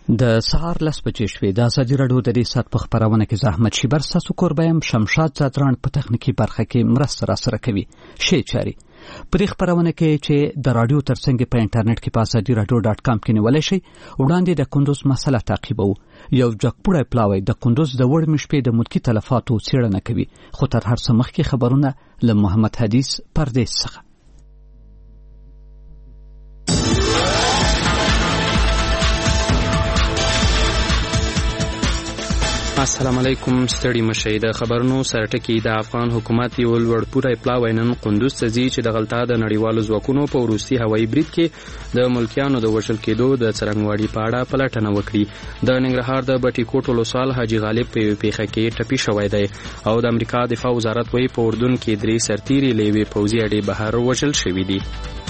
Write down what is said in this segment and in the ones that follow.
د سهار 10 بجې شوې. د ازادي راډیو د ریاست په خبرونه کې زحمت شیبر ستاسو کوربایم شمشاد زادران په تخنیکی برخه کې مرسته راسره کوي. شی چاري په دې خبرونه کې چې د رادیو ترڅنګ په انټرنیټ کې په azadiaradio.com کې نیولای شي. وړاندې د کندوز مسله تعقیبو. یو جګپوړی پلاوی د کندوز د وړ مشپې د ملکی تلفاتو څېړنه کوي. خو تر هر څه مخکې خبرونه له محمد حدیث پردیس څخه. السلام علیکم. ستړي مشئ. د خبرونو سرټکی د افغان حکومت یو لوړپوړی پلاوی نن قندوز ته ځي چې د غلطا د نړیوالو ځواکونو په وروستي هوایي برید کې د ملکیانو د وژل کېدو د څرنګواړي په اړه پلټنه وکړي. د ننګرهار د بټي کوټ ولسوال حاجي غالب په پیښه کې ټپي شوی دی او د امریکا دفاع وزارت وایي په اردن کې 3 سرتیري له یوې پوځي اډې بهر وژل شوي دي.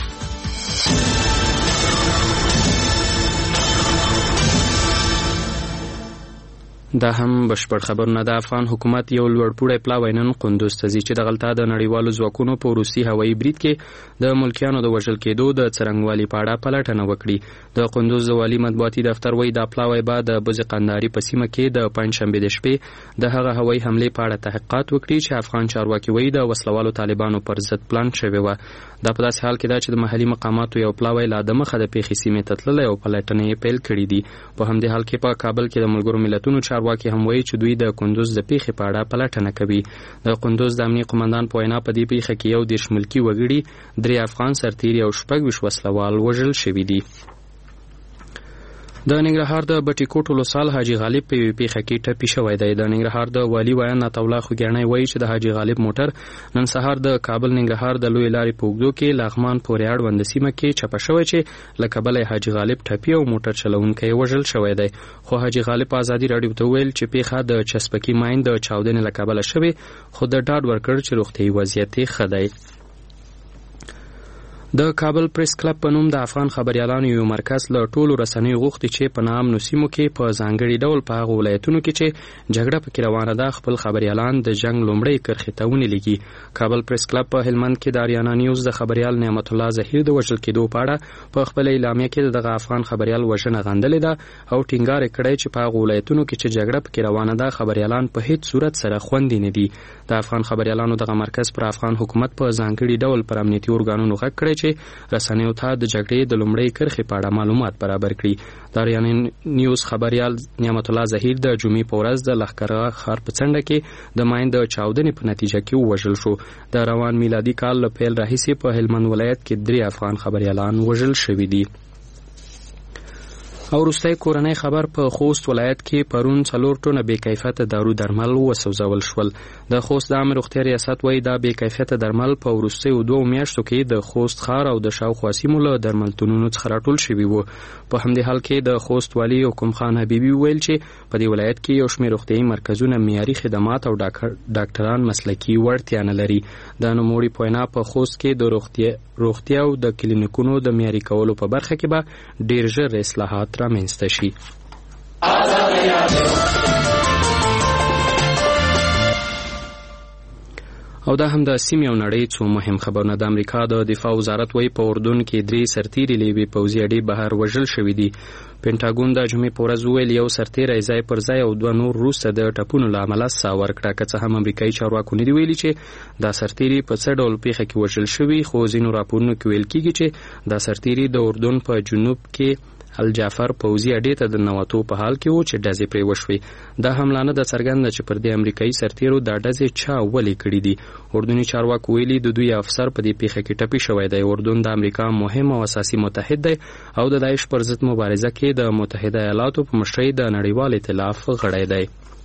دا هم بشپړ خبرونه. د افغان حکومت یو لوړپوړی پلاوی نن قندوز ته ځي چې د غلطا د نړیوالو ځواکونو په وروستي هوایي برید کې د ملکیانو د وژل کېدو د څرنګوالي په اړه پلټنه وکړي. د قندوز د والي مطبوعاتي دفتر وایي دا پلاوی به د بز قنداري په سیمه کې د پنځشنبې د شپې د هغه هوایي حملې په اړه تحقیقات وکړي چې افغان چارواکي وایي د وسلوالو طالبانو پر ضد پلان شوی و. دا په داسې حال کې ده چې د محلي مقاماتو یو پلاوی لا د مخه د پیښې سیمې ته تللی او پلټنې یې پیل کړي دي. په همدې حال کې په کابل کې د ملګرو ملتونو چارواکي هم وایي چې دوی د کندوز د پیښې په اړه پلټنه کوي. د کندوز د امنیه قومندان په وینا په دې پیښه کې یو 10 ملکي وګړي، 3 افغان سرتیري او 26 وسلوال وژل شوي دي. د ننګرهار د بټي کوټ ولسوال حاجي غالب په پیښه کې ټپي شوی دی. د ننګرهار د والي ویان عطاالله خوګیاڼی وایي چې د حاجي غالب موټر نن سهار د کابل ننګرهار د لوی لارې په اوږدو کې لغمان پورې اړوند سیمه کې چپه شوی چې له کبله حاجي غالب ټپي او موټر چلونکی وژل شوی دی. خو حاجي غالب ازادي راډیو ته ویل چې پیښه د چسپکي ماین د چاودنې له کبله شوې، خو د ډاډ ورکړ چې روغتیايي وضعیت یې ښه دی. د کابل پریس کلب په نوم د افغان خبريالانو یو مرکز له ټولو رسنیو غوښتي چې په نامنو سیمو کې په ځانګړي ډول په هغو ولایتونو کې چې جګړه پکې روانه ده خپل خبريالان د جنگ لومړی کرښې ته ونیلېږي. کابل پریس کلب په هلمند کې د اریانا نیوز د خبريال نعمت الله ظهیر د وژل کېدو په اړه په خپل اعلامیه کې دغه افغان خبريال وژنه غندلې ده او ټینګار کړی چې په هغو ولایتونو کې چې جګړه پکې روانه ده خبريالان په هیڅ صورت سره خوندي نه دي. د افغان خبريالانو دغه مرکز پر افغان حکومت په ځانګړي ډول پر امنیتي ارګانونو غږ کړی چې رسنیو ته د جګړې د لومړۍ کرښې په اړه معلومات برابر کړي. د اریانا نیوز خبريال نعمت الله ظهیر د جمعې په ورځ د لښکرګاه ښار په څنډه کې د ماین د چاودنې په نتیجه کې ووژل شو. د روان میلادي کال له پیل راهیسې په هلمند ولایت کې 3 افغان خبريالان وژل شوي دي. او وروستی کورنۍ خبر په خوست ولایت کې پرون 4 ټنه بې کیفیته دارو درمل وسوځول شول. د خوست د عامه روغتیا ریاست وایي دا بې کیفیته درمل په وروستیو 2 میاشتو کې د خوست ښار او د شاوخوا سیمو له درملتونونو څخه راټول شوي وو. په همدې حال کې د خوست والي حکم خان حبیبي ویل چې په دې ولایت کې یو شمېر روغتیایي مرکزونه معیاري خدمات او ډاکټران مسلکي وړتیا نه لري. د نوموړي په وینا په خوست کې د روغتیا او د کلینیکونو د معیاري کولو په برخه کې به ډېر ژر اصلاحات رامنځته شي. او دا هم د سیمې او نړۍ څو مهم خبرونه. د امریکا د دفاع وزارت وایي په اردن کې 3 سرتیري له یوې پوځي اډې بهر وژل شوي دي. پینټاګون د جمعې په ورځ وویل یو سرتیری ځای پر ځای او 2 نور وروسته د ټپونو له امله ساه ورکړه. که څه هم امریکایي چارواکو نه دي ویلي چې دا سرتیري په څه ډول پیښه کې وژل شوي، خو ځینو راپورونو کې ویل کېږي چې دا سرتیري د اردن په جنوب کې الجعفر پوځي اډې ته د نوتو په حال کې و چې ډزې پرې وشوې. دا حمله نه ده څرګنده چې پر دې امریکایي سرتیرو دا ډزې چا ولې کړي دي. اردني چارواکو ویلي د دوی افسر په دې پیښه کې ټپي شوی دی. اردن د امریکا مهم او اساسي متحد دی او د داعش پر ضد مبارزه کې د متحده ایالاتو په مشرۍ د نړیوال ائتلاف غړی دی.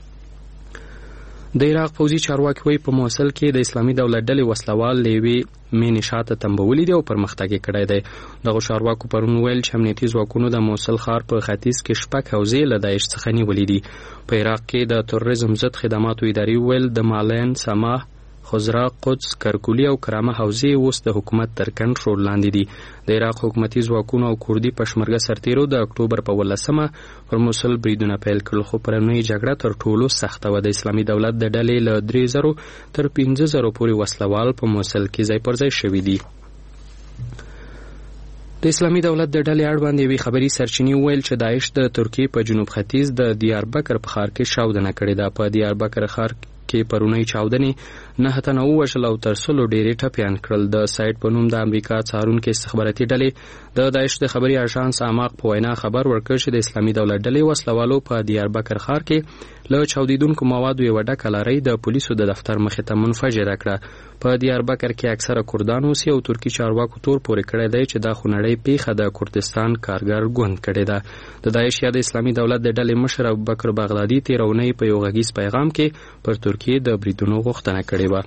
د عراق پوځي چارواکي وایي په موصل کې د اسلامي دولت ډلې وسلوال لیوې مینې شاته تنبولي دي او پرمختګ یې کړی دی. دغه چارواکو پرون ویل چې امنیتي ځواکونو د موصل ښار په ختیځ کې 6 حوزې له داعش څخه نیولې دي. په عراق کې د تروریزم ضد خدماتو ادارې ویل د مالین، سماح، خزرا، قدس، کرکولي او کرامه حوزې اوس د حکومت تر کنټرول لاندې دي. د عراق حکومتي ځواکونو او کوردي پشمرګه سرتیرو د اکتوبر په 18مه پر موصل بریدونه پیل کړل، خو پرونی جګړه تر ټولو سخته و. د اسلامي دولت د ډلې له 3000 تر 15000 پورې وسلوال په موصل کې ځای پر ځای شوي دي. د اسلامي دولت د ډلې اړوند یوې خبري سرچینې وویل چې داعش د ترکیې په جنوب ختیځ د دیاربکر په ښار کې چاودنه کړې ده. په دیاربکر ښار کې پرونی چاودنې 9 تنه ووژل او تر 100 ډېرې ټپیان کړل. د سایټ په نوم د امریکا څارونکو استخباراتي ډلې د داعش د خبري اژانس اعماق په وینا خبر ورکړ چې د اسلامي دولت ډلې وسلوالو په دیاربکر ښار کې له چاودیدونکو موادو یو ډکه لارۍ د پولیسو د دفتر مخې ته منفجره کړه. په دیاربکر کې اکثره کردان اوسي او ترکی چارواکو تور پورې کړی دی چې دا خونړۍ پیښه د کردستان کارګر ګوند کړې ده. د داعش یا د اسلامي دولت د ډلې مشر ابوبکر بغدادي تیرونی په یو غږیز پیغام کې پر ترکیې د بریدونو غوښتنه کړې وه.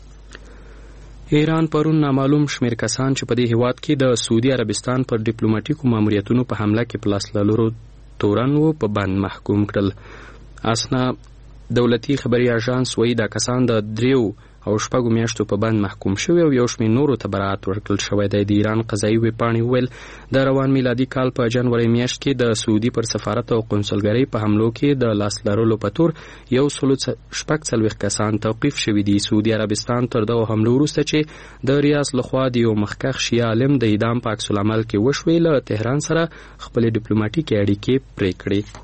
ایران پرون نامعلوم شمیر کسان چې په دې هیواد کې د سعودي عربستان پر ډیپلوماټیکو ماموریتونو په حمله کې په لاس لرلو تورن وو په بند محکوم کړل. اسنا دولتي خبري اژانس وایي دا کسان د 3 او 4 میاشتو په بند محکوم شوی او یو شمېر نورو ته برائت ورکړل شوی دی. د ایران قضایي ویبپاڼې وویل د روان میلادي کال په جنوري میاشت کې د سعودي پر سفارت او قونسلګرۍ په حملو کې د لاس لرلو په تور 140 کسان توقیف شوي دي. سعودي عربستان تر دغه حملو وروسته چې د ریاض لخوا د یو مخکښ شیعه عالم د اعدام په عکس العمل کې وشوې له تهران سره خپلې ډیپلوماټیکې اړیکې پرې کړې.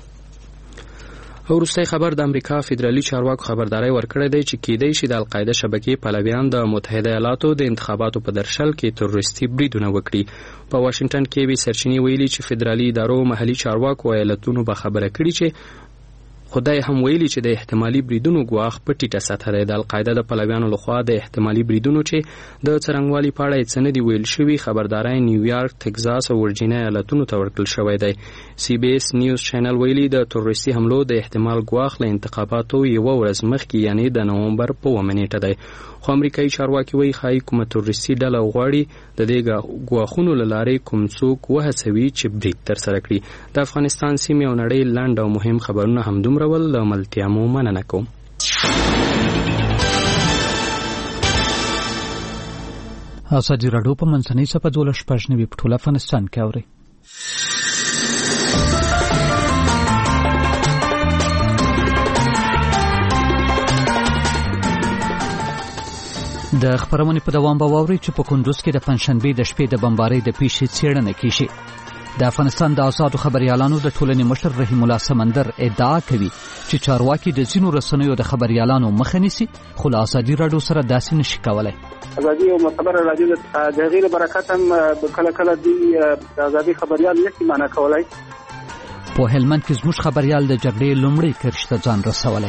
وروستی خبر د امریکا فدرالي چارواکو خبرداري ورکړې ده چې کېدای شي د القاعده شبکې پلویان د متحده ایالاتو د انتخاباتو په درشل کې تروریستي بریدونه وکړي. په واشنگټن کې وی سرچینې ویلي چې فدرالي ادارو محلي چارواکو ایالتونو به خبره کړي چې خدای هم ویلي چې د احتمالي بریدونو ګواښ په ټیټه سطح دی. د القاعده د پلویانو لخوا د احتمالي بریدونو چې د څرنګوالي په اړه څه نه دی ویل شوي خبرداري نیویارک، تگزاس او ورجینیا ایالتونو ته ورکړل شوی دی. سی بی اس نیوز چینل ویلي د تروریستي حملو د احتمال ګواښ له انتخاباتو یو ورځ مخکې یعنی د نومبر په 1 نیټه دی. خو امریکایي چارواکي وایي ښایي کومه تروریستي ډله غواړي د دې ګواښونو له لارې کوم څوک وهڅوي چې برید ترسره کړي. د افغانستان سیمې او نړۍ لنډ او مهم خبرونه همدومره ول. د ملتیا مو مننه کوم. ازادي راډیو په منځنۍ صفحه 12 په ټول افغانستان کې اوري. د خبرونې په دوام به واوري چې په کندوز کې د پنځشنبې د شپې د بمبارۍ د پیښې څېړنه کیږي. د افغانستان د آزادو خبريالانو د ټولنې مشر رحیم الله سمندر ادعا کوي چې چارواکي د ځینو رسنیو د خبريالانو مخه نیسي، خو له ازادي راډیو سره داسې نشي کولای. ازادي او معتبر راډیو د غیر برکت هم کله کله د ازادي خبريال نشي معنا کولای. په هلمند کې زموږ خبريال د جګړې لومړی کرښ ته ځان رسولی.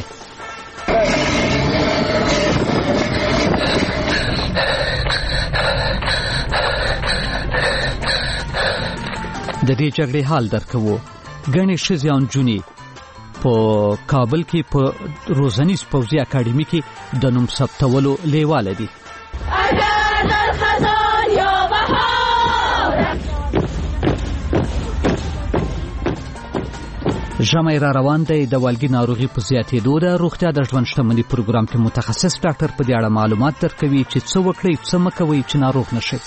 د دې جګړې حال درکوو. ګڼې ښځې او نجونې په کابل کې په روزنیز پوځي اکاډمي کې د نوم ثبتولو لیواله دي. ژمی را روان دی. د والګي ناروغي په زیاتېدو ده. روغتیا د ژوند شتمنۍ پروګرام کې متخصص ډاکټر په دې اړه معلومات درکوي چې څه وکړئ څه مه کوئ چې ناروغ نشئ.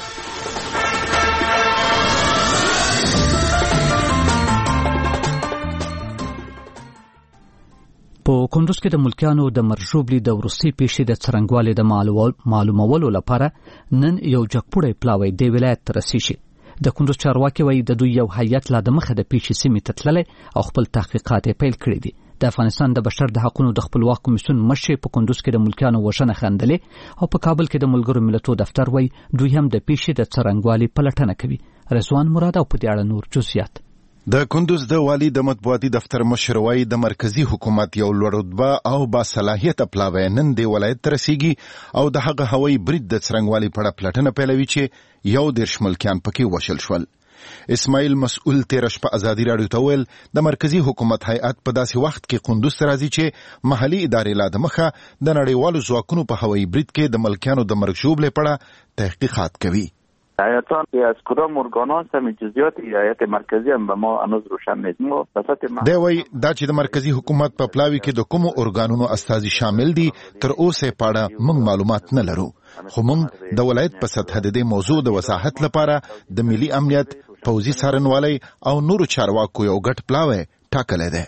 په کندوز کې د ملکیانو د مرژوبلي د وروستي پیښې د څرنګوالي د معلومولو لپاره نن یو جګپوړی پلاوی د ولایت ته رسیږي. د کندوز چارواکي وایي د دوی یو هیئت لا د مخه د پیښې سیمې ته تللی او خپل تحقیقات یې پیل کړي دي. د افغانستان د بشر د حقونو د خپلواک کمیسیون مشر په کندوز کې د ملکیانو وژنه خندلې او په کابل کې د ملګرو ملتونو دفتر وایي دوی هم د پیښې د څرنګوالي پلټنه کوي. رضوان مراد او په دې اړه نور جزئیات. د کندوز د والی د مطبوعاتي دفتر مشر وایي د مرکزی حکومت یو لوړ رتبه او با صلاحیت پلاوی نن د ولایت ته رسیږي او د هغه هوایي برید د څرنګوالي په اړه پلټنه پیلوي چې یو 10 ملکیان پکې وشل شول. اسماعیل مسؤل تیر شپه ازادي راډیو ته ویل د مرکزی حکومت هیئت په داسې وخت کې کندوز ته راځي چې محلي ادارې لا د مخه د نړیوالو ځواکونو په هوایي برید کې د ملکیانو د مرګ ژوبلې په اړه تحقیقات کوي. هیئتان از کدام ارگان هستن جزئیات هیئت مرکزی هم به ما هنوز روشن نیست. دی وایي دا چې د مرکزی حکومت په پلاوي کې د کومو ارګانونو استازي شامل دي تر اوسه په اړه موږ معلومات نه لرو، خو موږ د ولایت په سطح د دې موضوع د وضاحت لپاره د ملي امنیت، پوځي څارنوالۍ او نورو چارواکو یو ګډ پلاوی ټاکلی دی.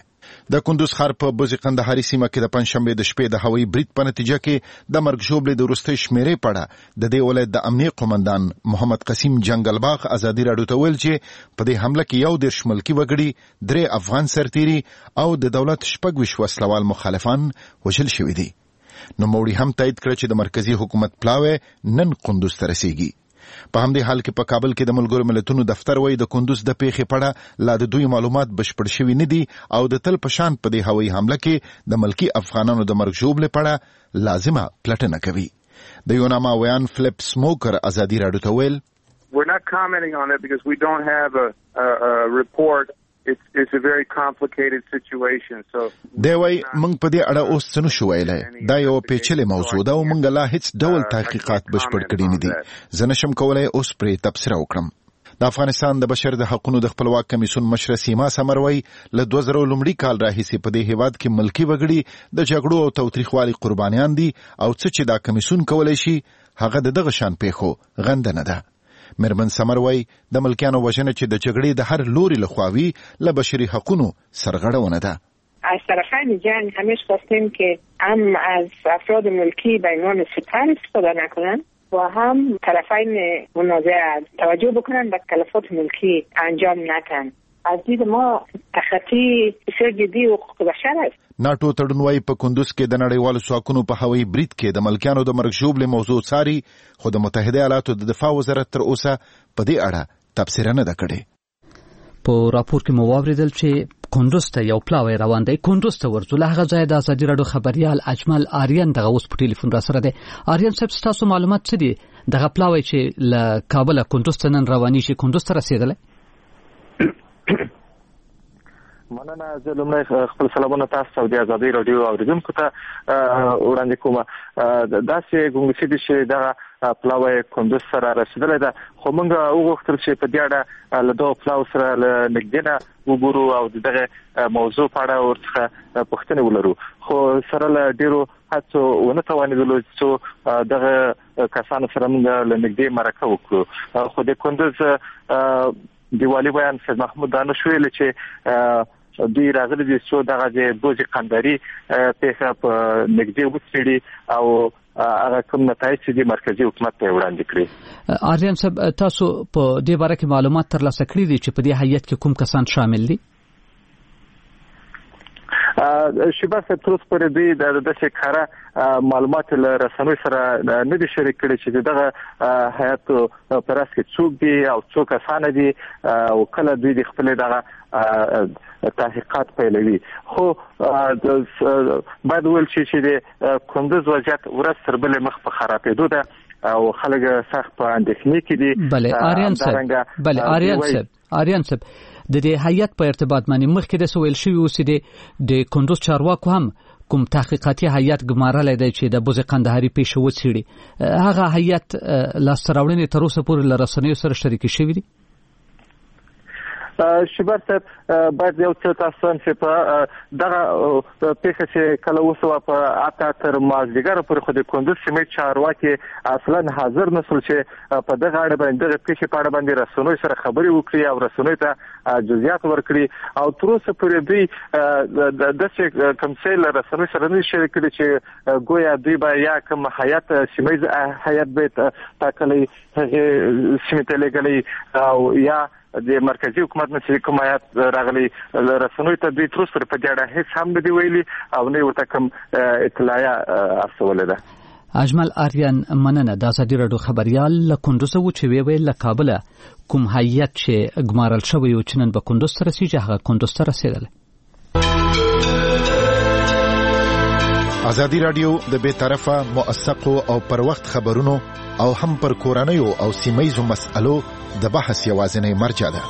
د کندوز ښار په بوزي قندهاري سیمه کې د پنځشنبه د شپې د هوایي برید په نتیجه کې د مرګ ژوبلې د وروستۍ شمیرې په اړه د دې ولایت د امنیه قومندان محمد قسیم جنګلباغ ازادي راډیو ته ویل چې په دې حمله کې 11 ملکي وګړي 3 افغان سرتیري او د دولت 26 وسلوال مخالفان وژل شوي دي. نوموړي هم تایید کړ چې د مرکزی حکومت پلاوی نن کندوز ته رسیږي. په همدې حال کې په کابل کې د ملګرو ملتونو دفتر وایي د کندوز د پیښې په اړه لا د دوی معلومات بشپړ شوي نه دي او د تل په شان په دې هوایي حمله کې د ملکي افغانانو د مرګ ژوبلې په اړه لازمه پلټنه کوي. د یوناما ویان فلیپ سموکر ازادي راډیو ته ویل We're not commenting on it because we don't have a report. It's a very complicated situation. So دی وای موږ په دې اړه اوس څه نشو ویلای. دا یو پیچلې موضوع ده او موږ لا هیڅ ډول تحقیقات بشپړ کړي نه دي. زه نشم کولای اوس پرې تبصره وکړم. د افغانستان د بشر د حقوقو د خپلواک کمیسیون مشر سیما سمروي له 2000 لومړي کال راهیسې په دې هیواد کې ملکی وګړي د جګړو او تاوتریخوالي قربانیان دي او څه چې دا کمیسیون کولای شي هغه دغه شان پیښو غنده نه ده. مرمن سمروي د ملکیانو وژنه چې د جګړې د هر لوري لخواوي له بشري حقوقو سرغړونه ده. از طرفین جنگ همیشه خواستیم که هم از افراد ملکی به عنوان سپر استفاده نکنن و هم طرفین منازعه توجه بکنن به تلفات ملکی انجام ندن. از دید ما تخطی بسیار جدی حقوق بشر است. ناټو تړونوي په کندوز کې د نړیوالو ځواکونو په هوایي برید کې د ملکیانو د مرګ ژوبلې موضوع څاري خو د متحده ایالاتو د دفاع وزارت تر اوسه په دې اړه تبصره نه ده کړې. په راپور کې مو واوریدل چې کندوز ته یو پلاوی روان دی. کندوز ته ورځو له هغه ځای د ازادي راډیو خبريال اجمل آریان دغه اوس په ټلیفون را سره دی. آریان صاحب تاسو معلومات څه دي دغه پلاوی چې له کابل کندوز ته نن رواني شي کندوز ته رسیدلی؟ مننه. زه لومړی خپل سلامونه تاسو او د ازادي راډیو اوریدونکو ته وړاندې کوم. داسې ګونګسي دي چې دغه پلاوی کندوز سره رسیدلی ده خو موږ وغوښتل چې په دې اړه له دغه پلاو سره له نږدې نه وګورو او دغه موضوع په اړه ورڅخه پوښتنې ولرو خو سره له ډېرو هڅو ونه توانېدلو چې دغه کسانو سره موږ له نږدې مرکه وکړو. خو د کندوز دیوالي بیان سید محمود دانش ویل چې دوی راغلي دي چې دغه د بوزي قندهاري پیښه په نږدې وڅېړي او هغه کوم نتایج چې مرکزی حکومت ته وړاندې کړي. آریان صاحب تاسو په دې باره کې معلومات ترلاسه کړي دي چې په دې هیئت کې کوم کسان شامل دي؟ شیبه صاحب تر اوسه پورې دوی د داسې کاره معلومات له رسنیو سره نه دي شریک کړي چې دغه هیئت په راس کې څوک دي او څو کسان دي او کله دوی د خپل دغه تحقیقات پیلوي. خو باید ویل شي چې د کندوز وضعیت ورځ تر بلې مخ په خرابېدو ده او خلک سخت په اندېښنې کې دي. بله آریان صاحب د دې هیئت په ارتباط باندې مخکې د سویل شوی اوسې د کندوز چارواکو هم کوم تحقیقاتي هیئت ګمارلی دی چې د بوزي قندهاري پیښه وڅېړي. هغه هیئت لاسته راوړنې تر اوسه پورې له رسنیو سره شریکې شوي دي؟ شیبه صاحب باید یو څه تاسو چې په دغه پیښه چې کله وسوه په اته تر مازدیګر پورې خو د کندوز سیمې چارواکي اصلا حاضر نسول چې په دغه اړه باندې دغه پیښې په اړه باندې رسنیو سره خبرې وکړي او رسنیو ته جزئیات ورکړي او تر اوسه پورې دوی داسې کوم څه له رسنیو سره نه شریک کړي چې ګویا دوی به یا کوم هیئت سیمه هیئت به ټاکلی هغه سیمې ته لېږلی او یا د مرکزی حکومت نه کوم هیئت راغلی رسنیو ته دوی تر اوسه په دې اړه هیڅ هم نه دي ویلي او نه ورته کوم اطلاع ارسولې ده. اجمل آریان مننه. د ازادي راډیو خبريال له کندوز و چې ویل له کابل کوم هیئت چې ګمارل شوی او چې نن به کندوز ته رسیږي هغه کندوز ته رسیدلی. ازادي راډیو د بې طرفه موثقو او پر وخت خبرونو او هم پر کورنیو او سیمایزو مسألو د بحث یوازینی مرجع ده.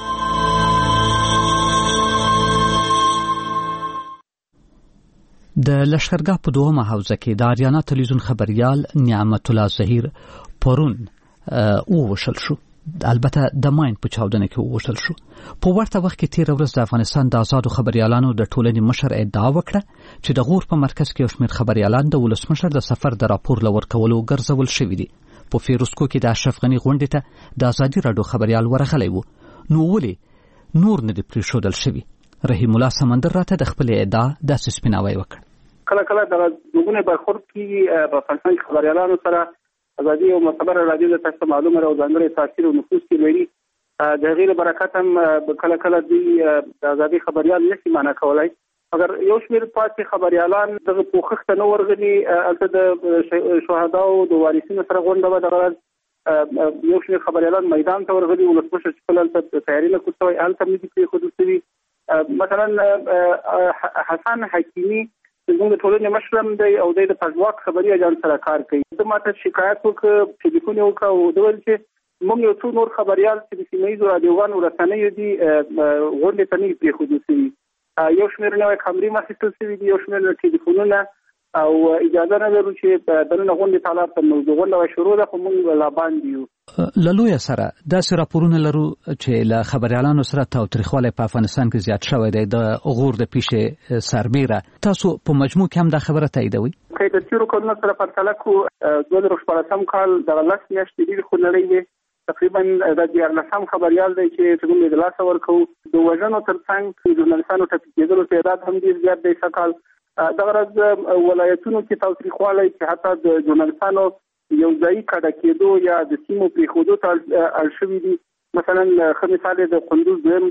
د لشکرګاه په دومه حوزه کې د آریانا تلویزیون خبريال نعمت الله ظهیر پرون ووشل شو. البته د ماین په چاودنه کې ووشل شو. په ورته وخت کې تیر ورځ د افغانستان د آزادو خبريالانو د ټولنې مشر ادعا وکړه چې د غور په مرکز کې شمیر خبريالان د ولسمشر د سفر د راپور لور کولو ګرځول شوی دي. په فیروزکو کې د اشرف غنی غونډې ته د ازادي راډیو خبريال ورغلی وو. نو ولې نور نه دی پریښودل شوی؟ رحیم الله سمندر راته د خپل ادعا داسې سپیناوی وکړ. کله کله د لوګونه برخورد کیږي په افغانستان کې خبريالانو سره ازادي او معتبر راډیو د تاسو معلومه او ځانګړي تاثیر او نفوذ کې لري. د غیر برکت هم کله کله د ازادي خبريال نشي معنا کولای. اگر یو شمېر پاتې خبريالان دغه پوښښت نه ورغلي البته د شهدا او د وارثینو سره غونډه و دغه یو شمېر خبريالان میدان ته ورغلي ولسمشر خپل تیاری نه کوي البته مې کې خود سوي مثلا حسن حکیمی زموږ ټولنې مشرم دی او د پښتواک خبري اجان سره کار کوي. د ماته شکایت وکړ ټلیفون وکړ او دوی چې موږ یو څو نور خبريال چې د سیمایي رادیوګانو رسنیو دي غونډې ته نه پرې خود سوي. یو شمېر نوې کمرې مخکې شوي دي یو شمېر ټلیفونونه او اجازه نه لرو چې دننه غونډې تعالی په موضوع غونډه شروع ده خو موږ لا باندې یو للویا سره داسې راپورونه لرو چې له خبريالانو سره تاوتریخوالی په افغانستان کې زیات شوی دی د غور د پیښې سربیره. تاسو په مجموع کې هم دا خبره تاییدوي؟ که د تیرو کلونو سره پرتله کړو 2014 کال د 10 میاشتې ډېرې خو نړۍ وې تقریبا د 14 خبريال دی چې موږ د لاس ورکو د وژنو ترڅنګ ژورنالستانو ټپي کېدلو تعداد هم ډېر زیات دی سکهال دغه ورځ ولایتونو کې تاوتریخوالی چې حتی د ژورنالستانو یو ځایي کډه کېدو یا د سیمو پرېښودو ته اړ شوي دي. مثلا ښه مثال د کندوز دویم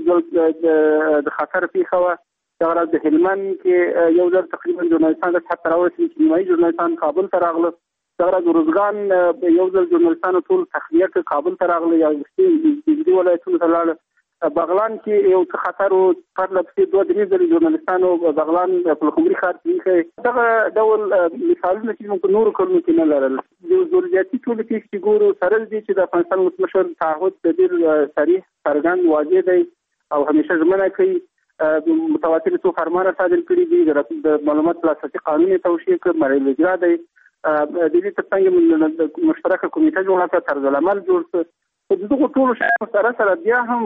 ځل د خطر پیښه وه دغه ورځ د هلمند کې یو ځل تقریبا ژورنالستان د حتی راورسېدل چې نیمایي ژورنالستان کابل ته راغله. دغه ورځ روزګان یو ځل ژورنالستانو ټول تخلیه کابل ته راغله یا نږدې ولایتونو ته لاړل. بغلان کې یو څه خطر او پرله پسې 2-3 ځلې ژورنالستانو بغلان په لومړي ښار کې دغه ډول مثالونه چې موږ نورو کلونو کې نه لرل. یو ضرورتي ټولې پیښې چې ګورو سره دي چې د افغانستان ولسمشر تعهد د ډېر صریح څرګند واضح دی او همیشه ژمنه کوي. متواتر څو فرمانه صادر کړي دي د معلومات لاسرسي قانون توشیح کړ مرحله اجرا دی د دې ترڅنګ مشترکه کمیټه جوړه کړه طرز العمل جوړ کړ. دغه ټول شیانو سره بیا هم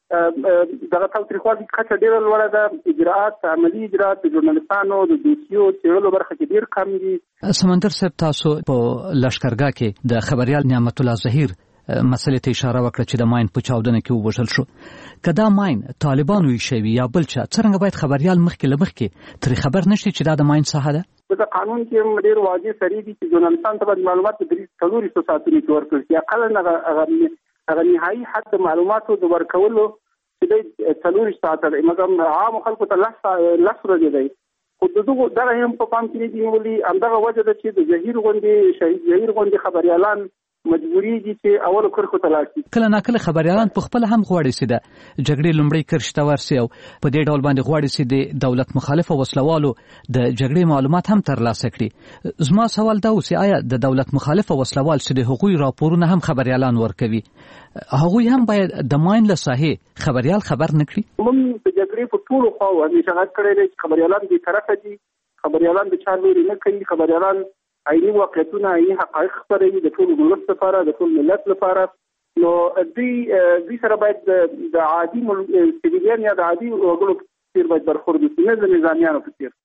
دغه تاوتریخوالي کچه ډېره لوړه ده. اجراءات عملي اجراءات د ژورنالستانو د دوسیو څېړلو برخه کې ډېر کم دي. سمندر صاحب تاسو په لښکرګاه کې د خبريال نعمت الله ظهیر مسلې ته اشاره وکړه چې د ماین په چاودنه کې ووژل شو. که دا ماین طالبانو یې شوي یا بل چا څرنګه باید خبريال مخکې ترې خبر نشي چې دا د ماین ساحه ده؟ د قانون کې ډېر واضح سری دي چې ژورنالستان ته باید معلومات د 300 ساعتونو کې ورکړل شي. اقل هغه نهایي حد معلوماتو د ورکولو چې د 4 ساعته دی مګر عام خلکو ته 10 ورځې دی. خو دغه هم په پام کې دي نیولي همدغه وجه ده چې د ظهیر غوندې شهید ظهیر غوندې خبريالان مجبوریږي چې اول کرخو ته لاړ شي. کله ناکله خبريالان په خپل هم غواړي چې د جګړې لومړی کرښ ته ورسي او په دې ډول باندې غواړي چې د دولت مخالف او وسلوالو د جګړې معلومات هم ترلاسه کړي. زما سوال دا و چې آیا د دولت مخالف او وسلوال چې د حقوقي راپورونه هم خبريالان ورکوي هغوی هم باید د ماین له ساحې خبريال خبر نه کړي؟ موږ د جګړې په ټولو خواو همیشه غږ کړی دی چې خبريالان بې طرفه دي. خبريالان د چا لوري نه کوي. خبريالان عیني واقعیتونه عیني حقایق خپروي د ټول ولس لپاره د ټول ملت لپاره. نو دوی سره باید د عادي سیویلیان یا د عادي وګړو په څېر باید برخورد وشي نه د نظامیانو په څېر.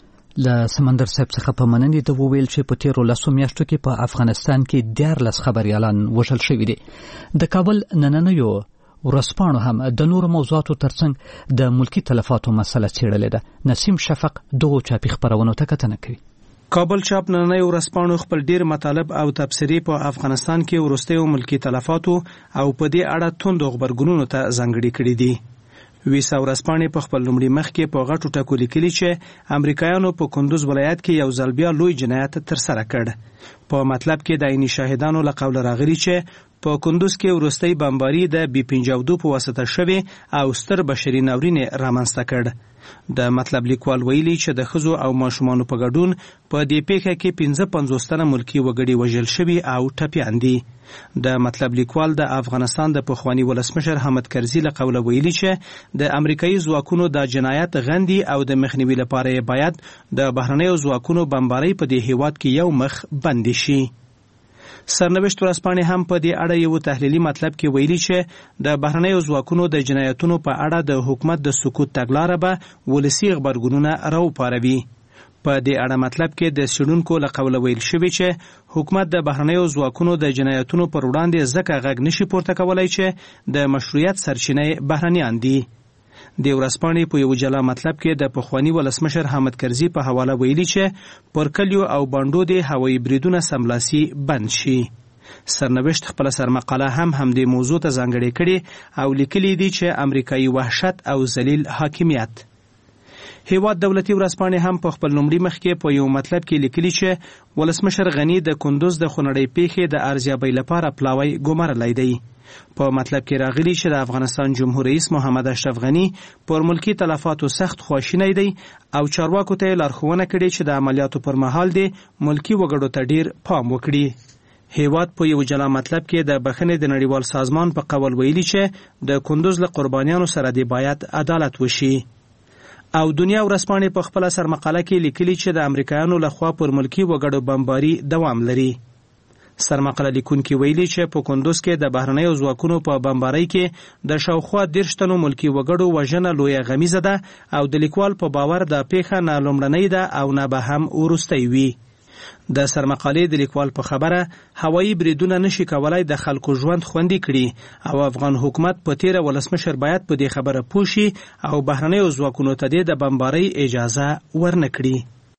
له سمندر صاحب څخه په مننې د وویل چې په تیرو 10 میاشتو کې په افغانستان کې 14 خبريالان وژل شوي دي. د کابل نننیو ورځپاڼو هم د نورو موضوعاتو ترڅنګ د ملکی تلفاتو مسله څېړلې ده. نسیم شفق دغو چاپي خپرونو ته کتنه کوي. کابل چاپ نننیو ورځپاڼو خپل ډیر مطالب او تبصرې په افغانستان کې وروستیو ملکی تلفاتو او په دې اړه توندو خبرګونونو ته ځانګړي کړي دي. ویسا ورځپاڼې په خپل لومړي مخ کې په غټو ټکو لیکلي چې امریکایانو په کندوز ولایت کې یو ځل بیا لوی جنایت ترسره کړ. په مطلب کې د عیني شاهدانو له قوله راغلي چې په کندوز کې وروستۍ بمباري د B-52 په واسطه شوې او ستر بشري ناورین رامنځته کړ. د مطلب لیکوال ویلي چې د ښځو او ماشومانو په ګډون په دې پیښه کې 55 تنه ملکی وګړي وژل شوي او ټپیان دي. د مطلب لیکوال د افغانستان د پخوانی ولسمشر حامد کرزي له قوله ویلي چې د امریکایي ځواکونو د جنایت غندي او د مخنیوي لپاره باید د بهرنیو ځواکونو بمباري په دې هیواد کې یو مخ بند شي. سرنوشت ورځپاڼې هم په دې اړه یو تحلیلي مطلب کې ویلي چې د بهرنیو ځواکونو د جنایتونو په اړه د حکومت د سکوت تګلاره به ولسي غبرګونونه راوپاروي. په دې اړه مطلب کې د څېړونکو له قوله ویل شوي چې حکومت د بهرنیو ځواکونو د جنایتونو پر وړاندې ځکه غږ نشي پورته کولی چې د مشروعیت سرچینه بهرنیان دي. د ورځپاڼې په یو جلا مطلب کې د پخوانی ولسمشر حامد کرزي په حواله ویلي چې پر کلیو او باندو د هوایي بریدونه سملاسي بند شي. سرنوشت خپل سرمقاله هم همدې موضوع ته ځانګړې کړي او لیکلي دي چې امریکایي وحشت او ذلیل حاکمیت. هیواد دولتي ورځپاڼې هم په خپل لومړي مخ کې په یو مطلب کې لیکلي چې ولسمشر غني د کندوز د خونړۍ پیښې د ارزیابۍ لپاره پلاوی ګمارلی دی. په مطلب کې راغلي چې د افغانستان جمهور رئیس محمد اشرف غني پر ملکی تلفاتو سخت خواشینی دی او چارواکو ته لارښوونه کړې چې د عملیاتو پر مهال د ملکی وګړو ته ډیر پام وکړي. هیواد په یو جلا مطلب کې د بخښنې د نړیوال سازمان په قول ویلي چې د کندوز له قربانیانو سره د باید عدالت وشي. او دنیا ورځپاڼې په خپل سرمقاله کې لیکلي چې د امریکایانو لخوا پر ملکی وګړو بمباري دوام لري. سرمقاله لیکونکي ویلي چې په کندوز کې د بهرنیو ځواکونو په بمبارۍ کې د شاوخوا 30 تنو ملکی وګړو وژنه لویه غمیزه ده او د لیکوال په باور د پیښه نه لومړنۍ ده او نه به هم وروستۍ وي. د سرمقالې د لیکوال په خبره هوایي بریدونه نشي کولای د خلکو ژوند خوندي کړي او افغان حکومت په تیره ولسمشر باید په دې خبره پوه شي او بهرنیو ځواکونو ته د بمبارۍ اجازه ورنه کړي.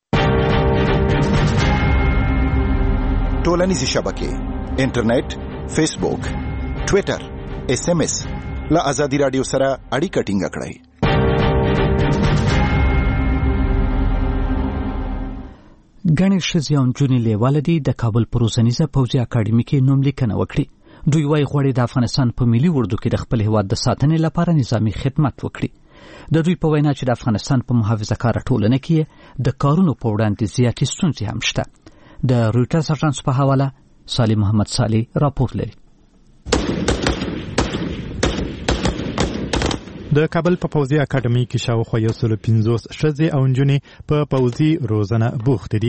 ټولنیزې شبکې انټرنیټ، فیسبوک، ټویټر، SMS له آزادي رادیو سره اړیکه ټینګه کړئ. ګڼې ښځې او نجونې لیواله دي د کابل په روزنیزه پوځي اکاډمي کې نوم لیکنه وکړي. دوی وايي غواړي د افغانستان په ملي اردو کې د خپل هیواد د ساتنې لپاره نظامي خدمت وکړي. د دوی په وینا چې د افغانستان په محافظه‌کاره ټولنه کې د کارونو په وړاندې زیاتې ستونزې هم شته. د رویټرز اژانس په حواله صالح محمد صالح راپور لري. د کابل په پوځي اکاډمي کې شاوخوا 150 ښځې او نجونې په پوځي روزنه بوخت دي.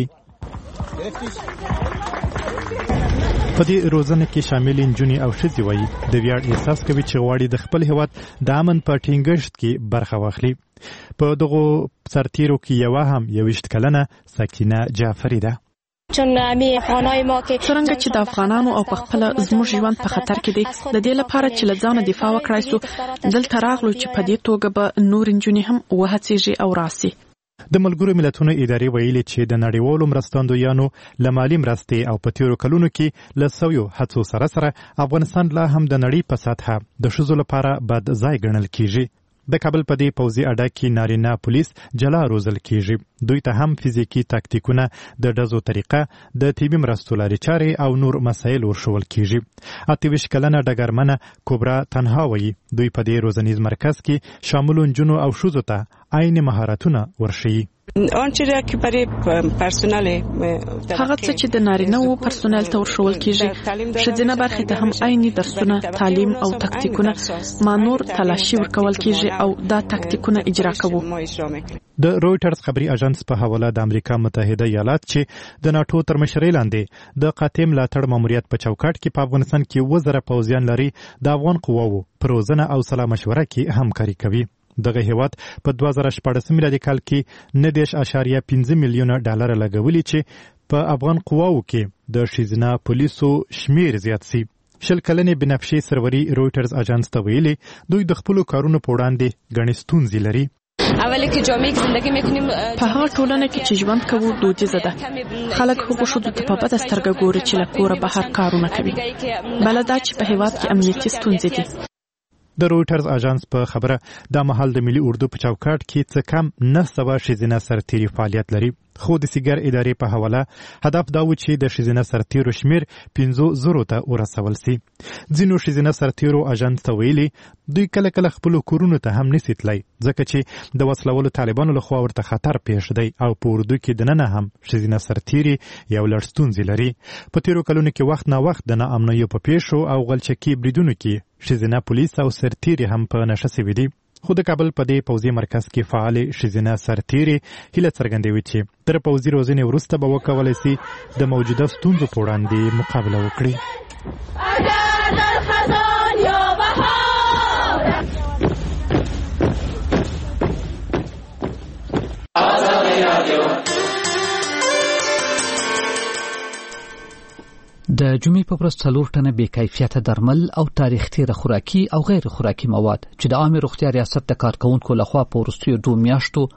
په دې روزنه کې شامل نجونې او ښځې وایي د ویاړ احساس کوي چې غواړي د خپل هیواد د امن په ټینګښت کې برخه واخلي. په دغو سرتیرو کې یوه هم 21 کلنه سکینه جعفری ده. څرنګه چې د افغانانو او په خپل زموږ ژوند په خطر کې دی، د دې لپاره چې له ځانه دفاع وکړای سو دلته راغلو چې په دې توګه به نور نجونې هم وهڅېږي او راسي. د ملګرو ملتونو ادارې ویلي چې د نړیوالو مرستندویانو له مالي مرستې او په تیرو کلونو کې له سویو هڅو سره افغانستان لا هم د نړۍ په سطحه د ښځو لپاره بد ځای ګڼل کیږي. د کابل په دې پوځي اډه کې نارینه پولیس جلا روزل کیږي. دوی ته هم فزیکي تاکتیکونه، د ډزو طریقه، د طبي مرستو لارې چارې او نور مسایل ورښول کیږي. 28 کلنه ډګرمنه کبرا تنها وایي دوی په دې روزنیز مرکز کې شاملو نجونو او ښځو ته عین مهارتونه ورښيي. هغه څه چې د نارینه وو پرسونل ته ورښول کیږي، ښځینه برخې ته هم عیني درسونه، تعلیم او تاکتیکونه مانور تلاشي ورکول کیږي او دا تاکتیکونه اجرا کوو. د رویټرز خبري اژانس په حواله د امریکا متحده ایالات چې د ناتو تر مشرۍ لاندې د قاطع ملاتړ ماموریت په چوکاټ کې په افغانستان کې 1000 پوځیان لري، د افغان قواوو پر روزنه او سلا مشوره کې همکاري کوي. دغه هیواد په 2014 میلادي کال کې 9.5 میلیونه ډالر لګولي چې په افغان قواوو کې د ښځینه پولیسو شمیر زیات سي. 20 کلنې بنفشې سروري رویټرز اژانس ته ویلي دوی د خپل کارونو په وړاندې ګڼې ستونزې لري. په هغه ټولنه کې چې ژوند کوو دودیزه ده. خلک هغو ښځو ته په بده سترګه ګوري چې له کوره بهر کارونه کوي. بله دا چې په هیواد کې امنیتي ستونزې دي. د رویټرز اژانس په خبره دا مهال د ملي اردو په چوکاټ کې څه کم 900 ښځینه سرتیري فعالیت لري. خو د سیګر ادارې په حواله هدف دا و چې د ښځینه سرتیرو شمیر 50,000 ته ورسول سي. ځینو ښځینه سرتیرو اژانس ته ویلي دوی کله کله خپل کورونو ته هم نشي تللی ځکه چې د وسلوالو طالبانو لخوا ورته خطر پیښ دی او په اردو کې دننه هم ښځینه سرتیري یو لړ ستونزې لري. په تیرو کلونو کې وخت نه وخت د ناامنیو په پیښو او غلچکي بریدونو کې ښځینه پولیس او سرتیري هم په نشه سوي دي. خو د کابل په دې پوځي مرکز کې فعال ښځینه سرتیري هیله څرګندوي چې تر پوځي روزنې وروسته به وکولای شي د موجوده ستونزو په وړاندې مقابله وکړي. د جمعې په ورځ 4 ټنه بې کیفیته درمل او تاریخ تیر خوراکي او غیر خوراکي مواد چې د عامه روغتیا ریاست د کارکونکو لخوا په وروستیو 2 میاشتو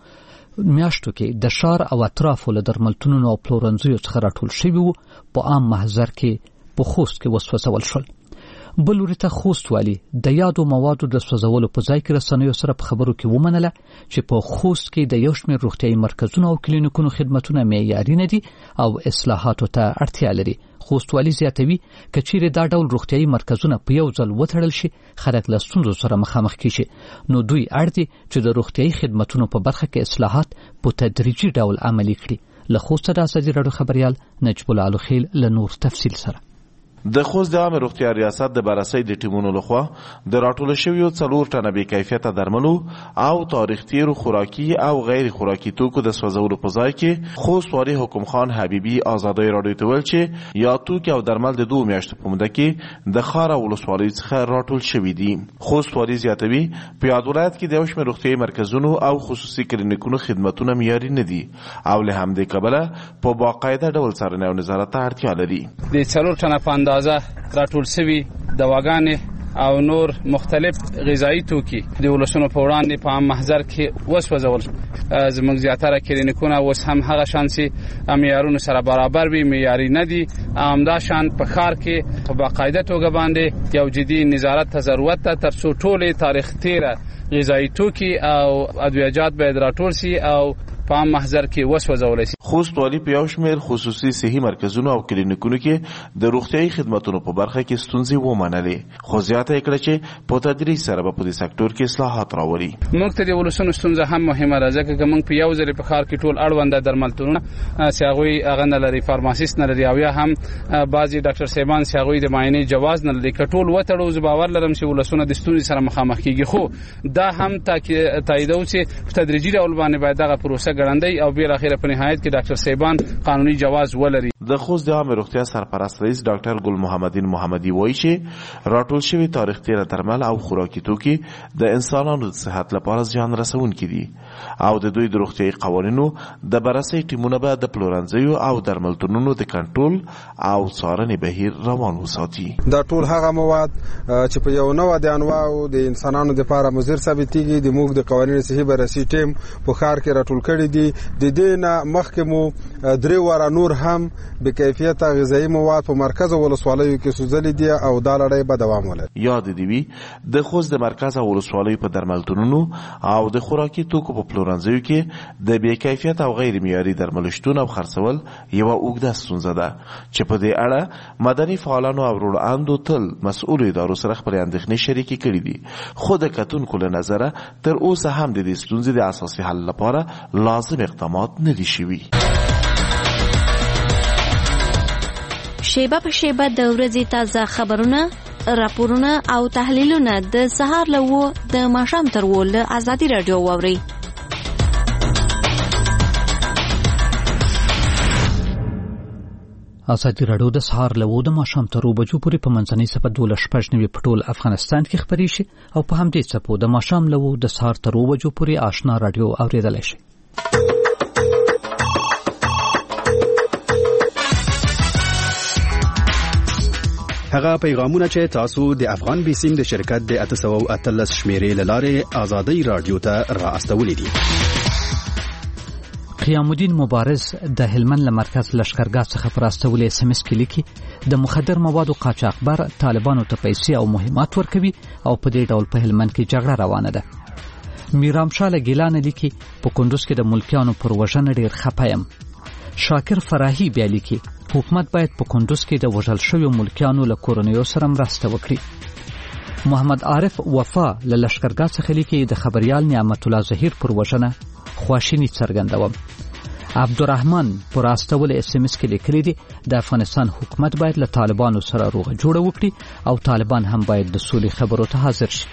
کې د شار او اطرافو له درملتونونو او پلورنځیو څخه راټول شوي وو په عام محضر کې په خوست کې وسوځول شول. بل ورته خوست والی د یادو موادو د سوځولو په ځای کې رسنیو سره په خبرو کې ومنله چې په خوست کې د یو شمېر روغتیايي مرکزونو او کلینیکونو خدمتونه معیاري نه دي او اصلاحاتو ته اړتیا لري. خوست والی زیاتوي که چیرې دا ډول روغتیايي مرکزونه په یو ځل وتړل شي خلک له ستونزو سره مخامخ کیږي، نو دوی اړ دي چې د روغتیايي خدمتونو په برخه کې اصلاحات په تدریجي ډول عملي کړي. له خوست د ازادي راډیو خبريال نجیب الله الخیل له نور تفصیل سره. د خوست د عامه روغتیا ریاست د بررسۍ د ټیمونو لخوا د راټول شویو 4 ټنه بې کیفیته درملو او تاریخ تیر خوراکي او غیر خوراکي توکو د سوځولو په ځای کې خوست والي حکم خان حبیبي ازادي راډیو ته ویل چې یا توکي او درمل د 2 میاشتو په موده کې د خار ولسوالۍ څخه راټول شوي دي. خوست والي زیاتوي په یاد ولایت کې د یو شمېر روغتیايي مرکزونو او خصوصي کلینیکونو خدمتونه معیاري نه دي او له همدې کبله په باقاعده ډول څارنې او نظارت ته اړتیا لري. د 4 ټنه راټول شوي دواګانې او نور مختلف غذایی توکي د ولسونو په وړاندې په عام محضر کې وسوځول. زموږ زیاتره کلینیکونه اوس هم هغه شانسي معیارونو سره برابر وي، معیاري نه دي. همدا شان په ښار کې په باقاعده توګه باندې یو جدي نظارت ته ضرورت ده تر څو ټولې تاریخ تیره غذایی توکي او ادویجات باید راټول شي او په عام محضر کې وسوځول شي. خوست والي په یو شمېر خصوصي صحي مرکزونو او کلینیکونو کې د روغتیايي خدماتو په برخه کې ستونزې ومنلې، خو زیاته کړه چې په تدریج سره په دې سکتور کې اصلاحات راوړي. موږ ته د ولسونو ستونزه هم مهمه ده ځکه چې موږ په یو ځل په ښار کې ټول اړوند درملتونونه چې هغه نه لري، فارماسیست نه لري او یا هم بعضي ډاکټر صاحبان چې هغه د معاینې جواز نه لري. کټول وټړو زه باور لرم چې ولسونه د ستونزې سره مخامخ کیږي، خو دا هم تاییدو چې په تدریجي ډول باندې باید دغه پروسه ګړندۍ او بیر اخیره په نهایت کې ډاکټر صاحبان قانوني جواز ولري. د خوست د عامه روغتیا سرپرست رئیس ډاکټر ګل محمدین محمدي وایي چې راټول شوی تاریخ تیر درمل او خوراکي توکي د انسانانو د صحت لپاره زیان رسونکي دي او د دوی د روغتیايي قوانینو د بررسۍ ټیمونه به د پلورنځیو او درملتونونو د کنټرول او څارنې بهیر روان وساتي. دا ټول هغه مواد چې په یو نوع د انواعو د انسانانو لپاره مضر ثابتېږي د موږ د قوانینو صحي بررسۍ ټیم په ښار کې راټول کړي دي. د دې نه مخکې مو 3 واره نور هم بې کیفیته غذایي مواد په مرکز ولسوالیو کې سوځلي دي او دا لړۍ به دوام ولري. یاد دې وي د خوست د مرکز ولسوالیو په درملتونونو او د خوراکي توکو په پلورنځیو کې د بې کیفیته او غیر معیاري درملو شتون او خرڅول یوه اوږده ستونزه ده چې په دې اړه مدني فعالانو او وروڼاندو تل مسؤلو ادارو سره خپلې اندېښنې شریکې کړي دي، خو د کتونکو له نظره تر اوسه هم د دې ستونزې د اساسي حل لپاره لازم اقدامات نه دي شوي. شیبه په شیبه د ورځې تازه خبرونه، راپورونه او تحلیلونه د سهار له 9 د ماښام تر 10 له ازادي راډیو واورئ. ازادي راډیو د سهار له 9 د ماښام تر 10 بجو پورې په منځنۍ صفه 12:90 په ټول افغانستان کې خبري شي او په همدې صفو د ماښام له 9 د سهار تر 10 بجو پورې آشنا راډیو اوریدلای شي. هغه پیغامونه چې تاسو د افغان بیسیم د شرکت د 813 شمیرې لاره آزادي رادیو ته را استولې دي. قیام الدین مبارز د هلمند له مرکز لشکرګاه څخه پر استولې SMS کې لیکي د مخدر موادو قاچاقبر طالبانو ته پیسې او مهمات ورکوي او په دې ډول په هلمند کې جګړه روانه ده. میرام شاه ګیلان لیکي په کندوز کې د ملکیانو پر وژنه ډیر خپایم. شاکر فراهی بیا لیکي حکومت باید په کندوز کې د وژل شویو ملکیانو له کورنیو سره مرسته وکړي. محمد عارف وفا له لشکرګاه څخه لیکي د خبريال نعمت الله ظهیر پر وژنه خواشینی څرګندوم. عبدالرحمن پر استول SMS کې لیکلي دي د افغانستان حکومت باید له طالبانو سره روغه جوړه وکړي او طالبان هم باید د سولې خبرو ته حاضر شي.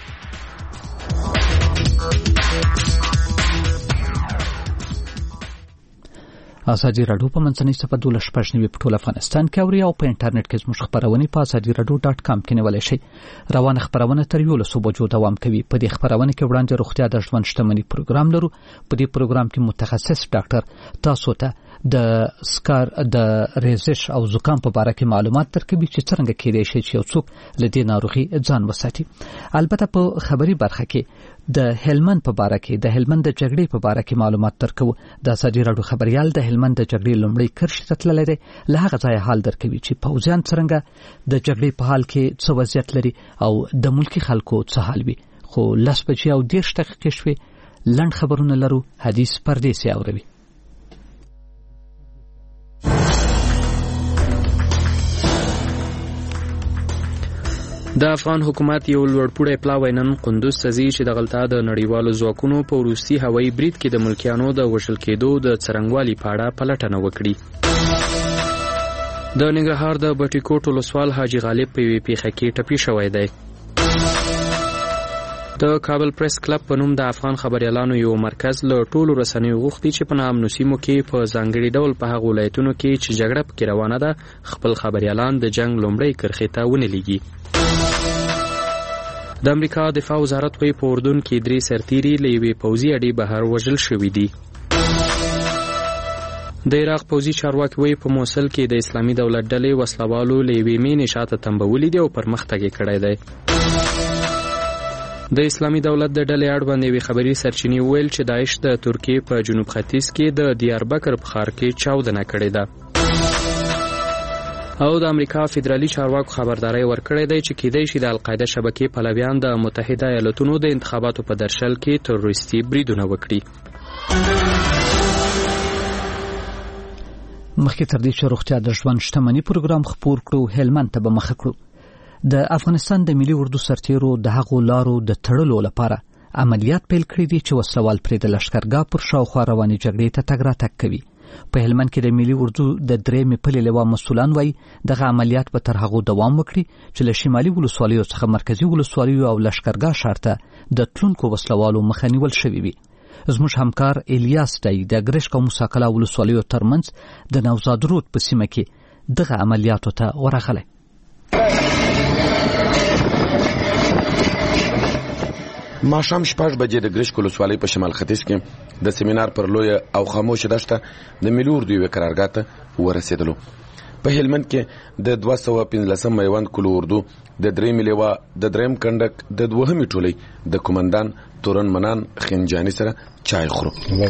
ازادي راډیو په منځنۍ صفه 12:90 په ټول افغانستان کې اوري او په انټرنیټ کې زموږ خبرونه په azadiradio.com کې نیولای شئ. روانه خبرونه تر 11 بجو دوام کوي. په دې خبرونه کې وړاندې روغتیا د ژوند شتمنۍ پروګرام لرو. په دې پروګرام کې متخصص ډاکټر تاسو ته د سکار د ریزش او زکام په اړه کې معلومات درکوي چې څنګه کېدای شي چې یو څوک له دې ناروغي ځان وساتي. البته په خبري برخه کې د هلمند په اړه کې د هلمند د جګړې په اړه کې معلومات درکو. د ازادي راډیو خبريال د هلمند د جګړې لومړی کرښې ته تللی دی، له هغه ځایه حال درکوي چې پوځیان څنګه د جګړې په حال کې څه وضعیت لري او د ملکی خلکو څه حال وي. خو 10:30 دقیقې شوې. لنډ خبرونه لرو. حدیث پردیسي اوروي. د افغان حکومت یو لوړپوړی پلاوی نن قندوز ته ځي چې د غلطه د نړیوالو ځواکونو په وروستي هوایي برید کې د ملکیانو د وژل کېدو د څرنګوالي په اړه پلټنه وکړي. د ننګرهار د بټي کوټ ولسوال حاجي غالب په یوې پیښه کې ټپي شوی دی. د کابل پریس کلب په نوم د افغان خبريالانو یو مرکز له ټولو رسنیو غوښتي چې په نامنو سیمو کې په ځانګړي ډول په هغو ولایتونو کې چې جګړه پکې روانه ده خپل خبريالان د جنگ لومړۍ کرښې ته ونه لیږي. د امریکا دفاع وزارت په اردن کې 3 سرتیري له یوې پوځي اډې بهر وژل شوي دي. د عراق پوځي چارواکي وایي په موصل کې د اسلامي دولت ډلې وسلوالو له یوې مینې شاته تنبولي دي او پرمختګ یې کړی دی. د اسلامي دولت د ډلې اړوند یوې خبري سرچینې ویل چې داعش د ترکیې په جنوب ختیځ کې د دیاربکر په ښار کې چاودنه کړې ده. او د امریکا فدرالي چارواکو خبرداري ورکړې ده چې کېدای شي د القاعده شبکې پلویان د متحده ایالاتونو د انتخاباتو په درشل کې تروریستي بریدونه وکړي. مخکې تر دې چې روغتیا د ژوند شتمنۍ پروګرام خپور کړو، هلمند ته به مخه کړو. د افغانستان د ملي اردو سرتیرو د هغو لارو د تړلو لپاره عملیات پیل کړی دي چې وسلوال پرې د لشکرګاه پر شاوخوا روانې جګړې ته تګ راتګ کوي. په هلمند کې د ملي اردو د 3 پلې لوا مسؤلان وایي دغه عملیات به تر هغو دوام وکړي چې له شمالي ولسوالیو څخه مرکزی ولسوالیو او لشکرګاه ښار ته د تلونکو وسلوالو مخه نیول شوې وي. زموږ همکار الیاس دی د ګرشک او موساکلا ولسوالیو ترمنځ د نوزاد رود په سیمه کې دغه عملیاتو ته ورغلی. ماښام 6 بجې د ګرشک ولسوالۍ په شمال ختیځ کې د سیمینار پر لوی او خاموشه دښته د ملي اردو یوې قرارګاه ته ورسېدلو. په هلمند کې د 215 میوند کلو اردو د 3 لیوا د 3 کندک د 2 ټولۍ د کمانډان تورن منان خنجانی سره چای خورو.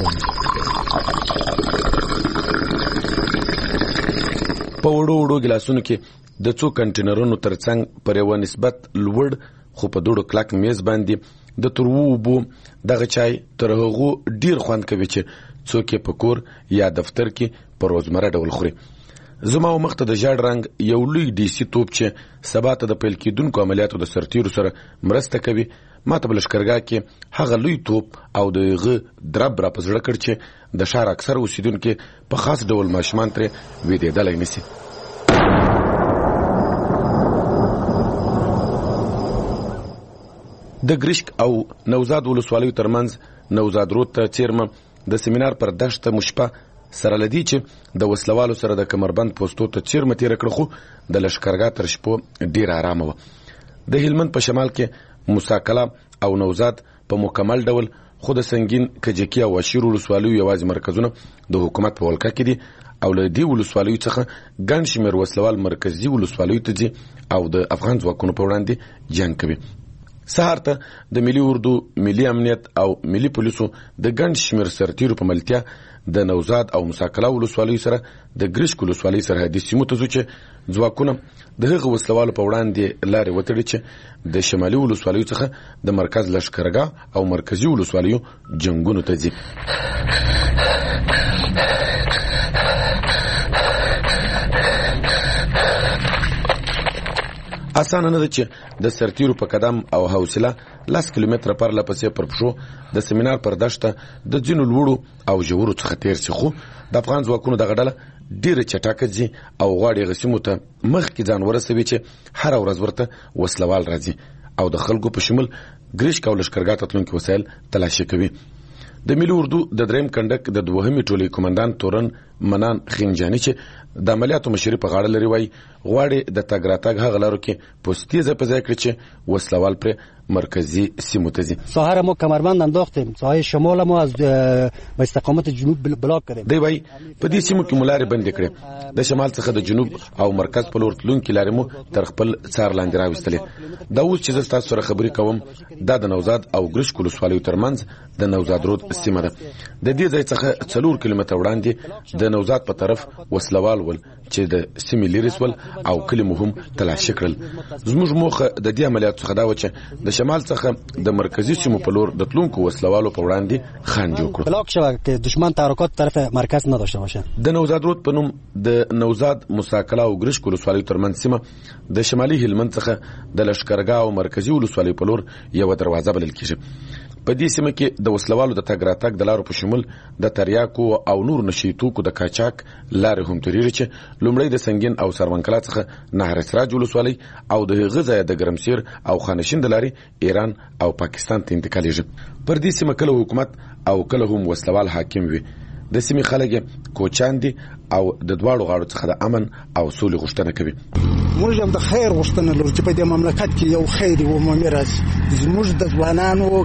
په وړو ګلاسونو کې د څو کنټینرونو ترڅنګ پر یو نسبت لوړ خو په دوړو کلک میز باندې د تروو بو دغه چای تر هغه ډیر خوند کوي چې څوک په کور یا دفتر کې په روزمره ډول خوري. زما مخته د جاړ رنگ یو لوی ډي سي توپ چې سبا ته د پیل کېدونکو عملیاتو د سرتیرو سره مرسته کوي ماته بل لشکرګاه کې هغه لوی توپ او دغه درب را پزړه کړ چې د شهر اکثر اوسیدونکو په خاص ډول ماشومان ترې وېدېدلای نشي. د ګرشک او نوزاد ولسوالیو ترمنځ نوزاد رود ته چیرمه د سیمینار پر دښته مشپه سره لدی چې د وسلوالو سره د کمربند پوسټو ته چیرمه تیر کړ خو د لشکرګاه تر شپو ډیر آرام و. د هلمند په شمال کې موساکلا او نوزاد په مکمل ډول خود سنگین کجکی او اشیر ولسوالیو یوازې مرکزونه د حکومت په ولکه کې دي او له دې ولسوالیو څخه ګڼ شمېر وسلوال مرکزی ولسوالیو ته ځي او د افغان ځواکونو په وړاندې جنگ کوي. سهار ته د ملي اردو، ملي امنیت او ملي پولیسو د ګڼ شمېر سرتیرو په ملتیا د نوزاد او موساکلا ولسوالیو سره د ګرشک ولسوالۍ سرحدي سیمو ته ځو چې ځواکونه د هغه وسلوالو په وړاندې لارې وتړي چې د شمالي ولسوالیو څخه د مرکز لشکرګاه او مرکزی ولسوالیو جنگونو ته ځي. اسانه نه ده چې د سرتیرو په قدم او حوصله 10 کیلومتره پر لپسې پر پښو د سیمینار پر دښته د ځینو لوړو او ژورو څخه تیر شي، خو د افغان ځواکونو دغه ډله ډیره چټکه ځي او غواړي غسیمو ته مخکې ځان ورسوي چې هر ورځ ورته وسلوال راځي او د خلکو په شمول ګرشک او لشکرګاه ته تلونکي وسایل تلاشي کوي. د ملي اردو د 3 کندک د 2 ټولۍ کمانډان تورن منان خنجانی چې د عملیاتو مشري په غاړه لري وای غواړي د تګ راتګ هغه لارو کې پوستیزه په ځای کړي چې وسلوال پر مرکزی سیمو ته ځي. ساحل ما کمربند انداختیم، ساحل شمال ما از به استقامت جنوب بلاک کړیم. دی وای په دې سیمو کې مولارې بندې کړې، د شمال څخه د جنوب او مرکز په لور تلونکي لارې مو تر خپل څار لاندې راوستلې. دا اوس چې زه ستاسو سره خبرې کوم دا د نوزاد او ګرشک ولسوالیو ترمنځ د نوزاد رود سیمه ده. د دې ځای څخه 4 کیلومتره وړاندې د نوزاد په طرف وسلوال ول چې د سیمې لري سول او کلی مهم تلاشي کړل. زموږ موخه د دې عملیاتو څخه دا و چې د شمال څخه د مرکزی سیمو په لور د تلونکو وسلوالو په وړاندې خنډ جوړ کړو، بلاک شوه که دشمن تحرکات طرف مرکز نداشته باشه. د نوزاد رود په نوم د نوزاد موساکلا او ګرشک ولسوالیو ترمنځ سیمه د شمالي هلمند څخه د لشکرګاه او مرکزی ولسوالیو په لور یو دروازه بلل کیږي. په دې سیمه کې د وسلوالو د تګ راتګ د لارو په شمول د تریاکو او نور نشي توکو د قاچاق لارې هم تیریږي چې لومړی د سنگین او سرمنکلا څخه نهر سراج ولسوالۍ او د غزا د ګرمسیر او خانشین د لارې ایران او پاکستان ته انتقالیږي. پر دې سیمه کله حکومت او کله هم وسلوال حاکم وي. د سیمې خلک کوچان دي او د دواړو غاړو څخه د امن او سولې غوښتنه کوي. موږ هم د خیر غوښتنه لرو چې په دې مملکت کې یو خیر او عمومي راځي. زموږ د ځوانانو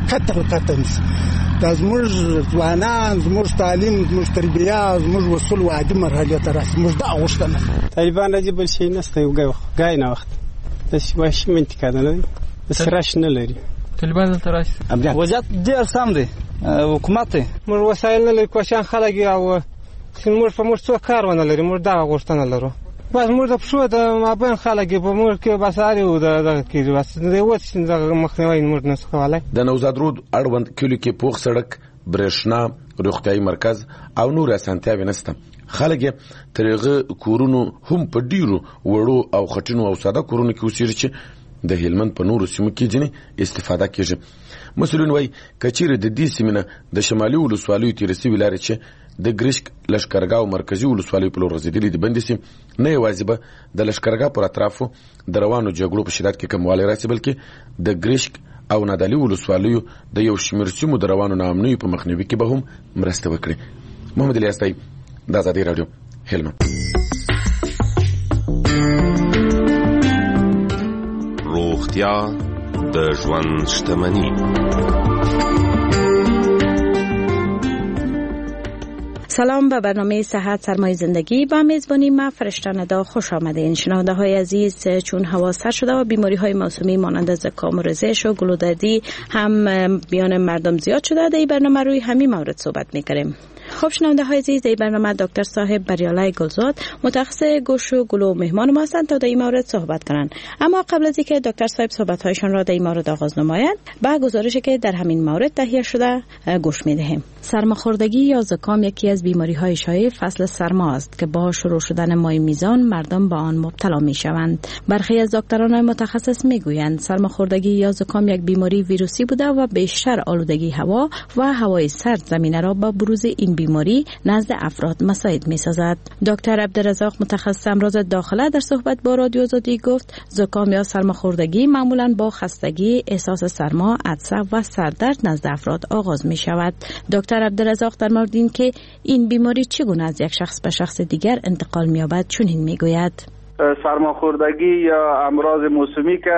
کتل دا زموږ ځوانان، زموږ تعلیم، زموږ تربیه، زموږ وصول و عادي مرحله ته راسي. موږ دا غوښتنه. طالبان راځي بل شي نسته یو ګای نه وخت د شي منطقه نه لري، سراش نه لري. طالبان دلته راشي. وضعیت ډېر سم دی. حکومت موږ وسایل نه لري، کوشان خلک او موږ په موږ څو کار ونه لري. موږ دا غوښتنه لرو. بس موږ د پښو د مابین خلک په موږ کې بس اړیو د کې بس د وڅ د مخنیوي موږ نه څه. د نوزاد رود اړوند کلیو کې پوخ سړک، برېښنا، روغتیايي مرکز او نور اسانتیاوې نشته. خلک ترغه کورونو هم په ډیرو وړو او خټینو او ساده کورونو کې اوسېږي چې د هلمند په نورو سیمو کې ځینې استفاده کیږي. مسؤلین وایي کچېرې د دې سیمې نه د شمالي ولسوالیو تېرې سوي لارې چې د ګرشک، لشکرګاه او مرکزي ولسوالیو په لور غځېدلې دي بندې سي، نه یوازې به د لشکرګاه پر اطرافو د روانو جګړو په شدت کې کموالی راسي، بلکې د ګرشک او نادعلي ولسوالیو د یو شمېر سیمو د روانو ناامنیو په مخنیوي کې به هم مرسته وکړي. محمد الیاس، د آزادۍ راډیو، هلمند. روغتیا د ژوند شتمني. سلام به برنامه صحت سرمایه زندگی با میزبانی ما فرشته ندا خوش آمدین. شنونده های عزیز، چون هوا سرد شده و بیماری های موسمی مانند زکام و رزش و گلودردی هم میان مردم زیاد شده، در این برنامه روی همین مورد صحبت میکنیم. خب شنونده های عزیز، در برنامه دکتر صاحب بریالای گلزاد متخصص گوش و گلو مهمان ما هستند تا در این مورد صحبت کنند. اما قبل از اینکه دکتر صاحب صحبت هایشان را در این مورد آغاز نمایند، با گزارشی که در همین مورد تهیه شده گوش میدهیم. سرماخوردگی یا زکام یکی از بیماری های شایع فصل سرما است که با شروع شدن ماه میزان مردم با آن مبتلا می شوند. برخی از دکتران متخصص میگویند سرماخوردگی یا زکام یک بیماری ویروسی بوده و بیشتر آلودگی هوا و هوای سرد زمینه را با بروز این بیماری نزد افراد مساعد می سازد. دکتر عبدالرزاق متخصص امراض داخله در صحبت با رادیو آزادی گفت زکام یا سرماخوردگی معمولا با خستگی، احساس سرما، عطسه و سردرد نزد افراد آغاز می شود. دکتر عبدالرزاق در مورد این که این بیماری چگونه از یک شخص به شخص دیگر انتقال می یابد چنین می گوید. سرماخوردگی یا امراض موسمی که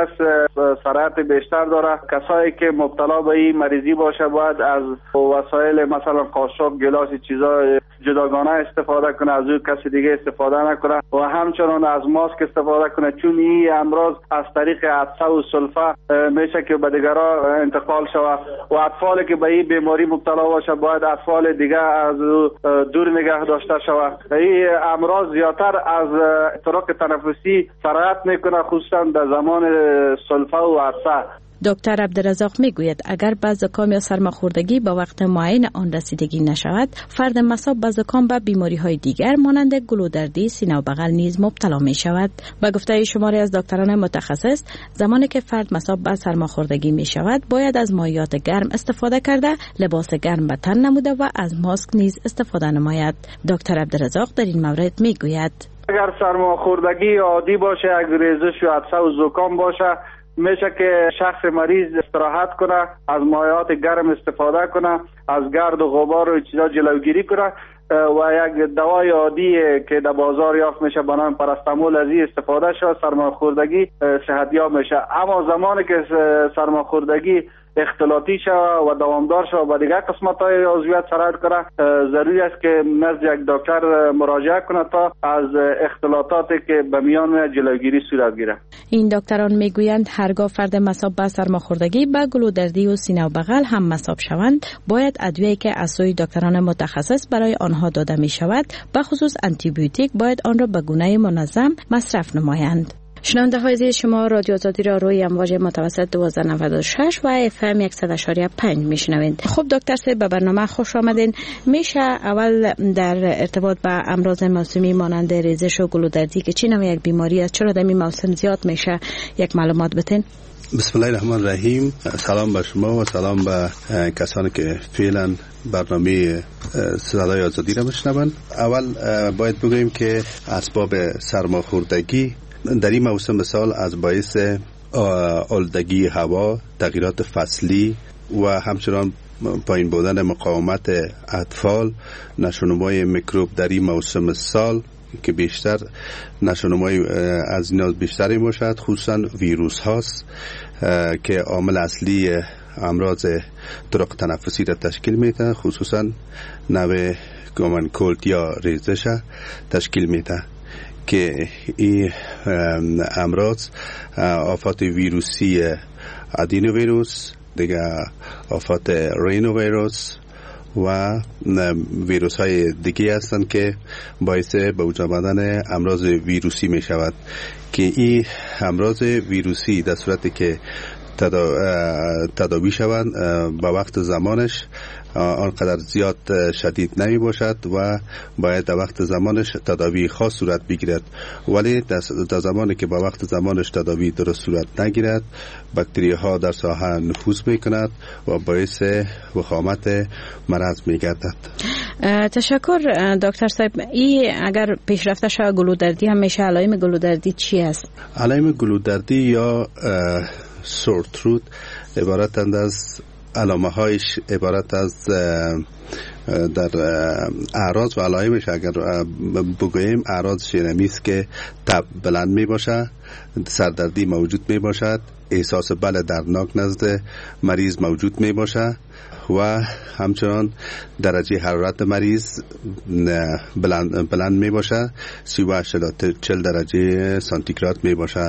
سرعت بیشتر داره. کسایی که مبتلا به این مریضی باشه باید از وسایل مثلا قاشق، گلاس، چیزای جداگانه استفاده کنه، از او کسی دیگه استفاده نکنه و همچنان از ماسک استفاده کنه، چون این امراض از طریق عطسه و سلفه میشه که به دیگران انتقال شود و اطفالی که به این بیماری مبتلا باشه باید اطفال دیگه از دور نگه داشته شود. این امراض زیاتر از طرق تنفسی سرایت میکنه، خصوصا در زمان سلفه و عطسه. دکتر عبدالرزاق میگوید اگر به زکام یا سرماخوردگی با وقت معین آن رسیدگی نشود، فرد مصاب به زکام و بیماری های دیگر مانند گلودردی، سینه و بغل نیز مبتلا می شود. به گفته شماری از دکتران متخصص، زمانی که فرد مصاب به سرماخوردگی می شود باید از مایعات گرم استفاده کرده، لباس گرم به تن نموده و از ماسک نیز استفاده نماید. دکتر عبدالرزاق در این مورد میگوید اگر سرماخوردگی عادی باشه، اگر ریزش و عطسه و زکام باشه، میشه که شخص مریض استراحت کنه، از مایعات گرم استفاده کنه، از گرد و غبار و چیزا جلوگیری کنه و یک دوای عادی که در بازار یافت میشه به نام پاراستامول از استفاده شد، سرماخوردگی صحتیاب میشه. اما زمانی که سرماخوردگی اختلاطی شود و دوامدار شود و دیگر قسمت‌های عضویت سرایت کنه، ضروری است که نزد یک دکتر مراجعه کنه تا از اختلاطاتی که به میان جلوگیری صورت گیره. این دکتران میگویند هرگاه فرد مصاب به سرماخوردگی به گلودردی و سینه و بغل هم مصاب شوند، باید ادویه‌ای که از سوی دکتران متخصص برای آنها داده می شود، به خصوص آنتی بیوتیک، باید آن را به گونه منظم مصرف نمایند. شنونده های عزیز، شما رادیو آزادی را روی امواج متوسط 1296 و FM 100.5 میشنوید. خب دکتر صاحب، به برنامه خوش آمدین. میشه اول در ارتباط با امراض موسمی مانند ریزش و گلودردی که چی نوع یک بیماری است، چرا در این موسم زیاد میشه، یک معلومات بدین؟ بسم الله الرحمن الرحیم. سلام به شما و سلام به کسانی که فعلا برنامه صدای آزادی را میشنوند. اول باید بگوییم که اسباب سرماخوردگی در این موسم سال از باعث آلودگی هوا، تغییرات فصلی و همچنان پایین بودن مقاومت اطفال، نشونمای میکروب در این موسم سال که بیشتر نشونمای از اینا بیشتری باشد، خصوصا ویروس هاست که عامل اصلی امراض طرق تنفسی را تشکیل میده، خصوصا نوع کامن کولد یا ریزش تشکیل میده که این امراض آفات ویروسی ادینو ویروس، دیگه آفات رینو ویروس و ویروس های دیگه هستند که باعث به وجود آمدن امراض ویروسی می شود که این امراض ویروسی در صورتی که تداوی شوند با وقت زمانش آنقدر زیاد شدید نمی باشد و باید در وقت زمانش تداوی خاص صورت بگیرد، ولی در زمانی که با وقت زمانش تداوی درست صورت نگیرد، باکتری ها در ساحه نفوذ می کند و باعث وخامت مرض می گردد. تشکر دکتر صاحب. این اگر پیشرفته شود گلودردی هم میشه، علائم گلودردی چی است؟ علائم گلودردی یا سور تروت عبارتند از علامه هایش عبارت از در اعراض و علائمش اگر بگوییم، اعراض شنمی است که تب بلند می باشه، سردردی موجود می باشد، احساس بل دردناک نزد مریض موجود می باشه و همچنان درجه حرارت مریض بلند می باشه، 38 تا 40 درجه سانتیگراد می باشه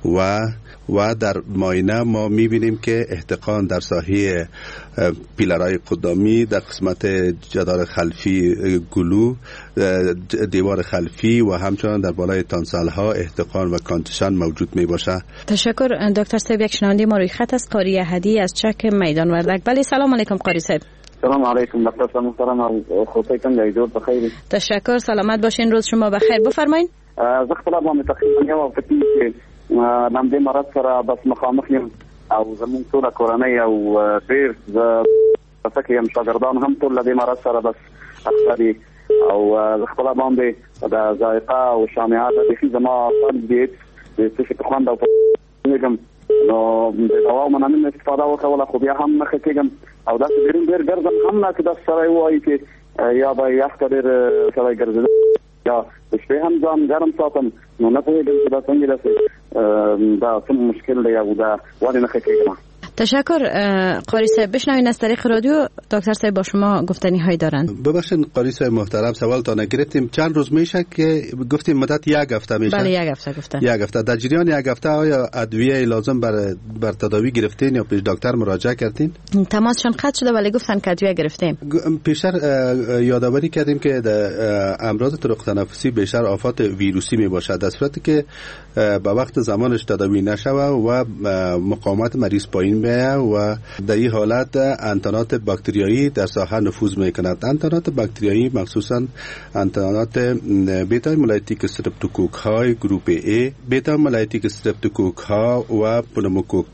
و در معاینه ما می بینیم که احتقان در ساحه پیلرهای قدامی، در قسمت جدار خلفی گلو، دیوار خلفی و همچنان در بالای تانسل ها احتقان و کانتشن موجود می باشه. تشکر دکتر صاحب. یک شنونده ما روی خط است، قاری احدی از چک میدان وردک. بله، سلام علیکم قاری صاحب. سلام علیکم دکتر محترم، خودتون جایدور بخیر. تشکر، سلامت باشین، روز شما بخیر. بفرمایید. از اختلاف ما تقریبا یو وختي چې نام دې مرض سره بس مخامخ یم او زمون ټول کورنۍ او ډیر ځکه یم شاګردان هم ټول دې مرض سره بس اخلي او اختلاف باندې د ذائقه او شامعات د هیڅ زما فن دې چې په خوند او نګم نو د دوا مننه استفاده وکوله، خو بیا هم مخ کېږم او دا ډیر ګرځم هم نه چې د سره وایي چې یا به یخ ډیر سره ګرځي یا شپې هم ځان ګرم ساتم، نو نه پوهېږم چې دا څنګه دا څه مشکل دی او دا ولې نه ښه کېږم. تشکر قاری صاحب. بشنوین از طریق رادیو دکتر صاحب با شما گفتنی هایی دارند. ببخشید قاری صاحب محترم، سوال تا نگرفتیم. چند روز میشه که گفتیم مدت یک هفته میشه؟ بله، یک هفته گفتن. یک هفته. در جریان یک هفته آیا ادویه لازم بر تداوی گرفتین یا پیش دکتر مراجعه کردین؟ تماسشان قطع شده ولی گفتن که ادویه گرفتیم. پیشتر یادآوری کردیم که امراض طرق تنفسی بیشتر آفات ویروسی می باشد، در صورتی که با وقت زمانش تداوی نشوه و مقاومت مریض پایین بیاید و در این حالت انتانات باکتریایی در ساحه نفوذ میکند. انتانات باکتریایی مخصوصا انتانات بیتا هیمولایتیک استرپتوکوک های گروپ A، بیتا هیمولایتیک استرپتوکوک ها و پنوموکوک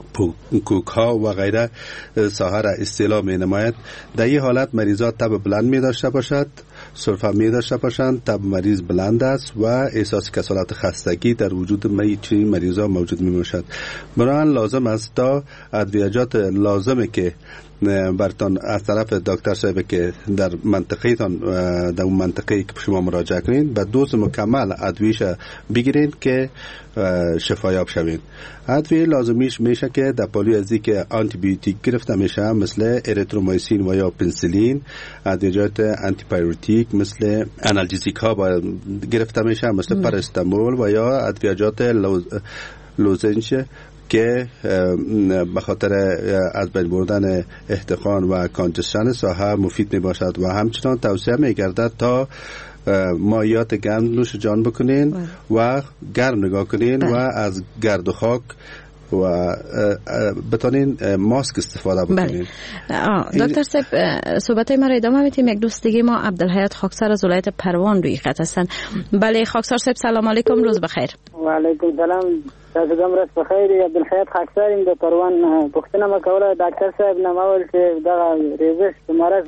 ها و غیره ساحه را استعلا می نماید. در این حالت مریضات تب بلند می داشته باشد، سرفه می داشته باشند، تب مریض بلند است و احساس کسالت خستگی در وجود چنین مریضا موجود می باشد. بنابراین لازم است تا ادویجات لازمه که برتان از طرف دکتر صاحب که در منطقه‌تان در اون منطقه‌ای که شما مراجعه کنین به دوز مکمل ادویش بگیرین که شفایاب شوین. ادویه لازمیش میشه که در پالی ازی که آنتی بیوتیک گرفته میشه مثل اریترومایسین و یا پنسیلین، ادویجات آنتی پیروتیک مثل آنالژیزیک ها گرفته میشه مثل پاراستامول و یا ادویجات لوزنج که به خاطر از بین بردن احتقان و کانجستن ساحه مفید می باشد و همچنان توصیه می گردد تا مایعات گرم نوش جان بکنین و گرم نگاه کنین و از گرد و خاک و بتونین ماسک استفاده بکنین. دکتر صاحب صحبت ما را ادامه میدیم. یک دوست دیگه ما عبدالحیات خاکسار از ولایت پروان روی خط هستن. بله خاکسار صاحب سلام علیکم، روز بخیر. و علیکم سلام، تاسو روز بخیر. عبدالحیات خاکسار د پروان پښتنه ما کوله ډاکټر صاحب نه مول چې دا ریزش مرض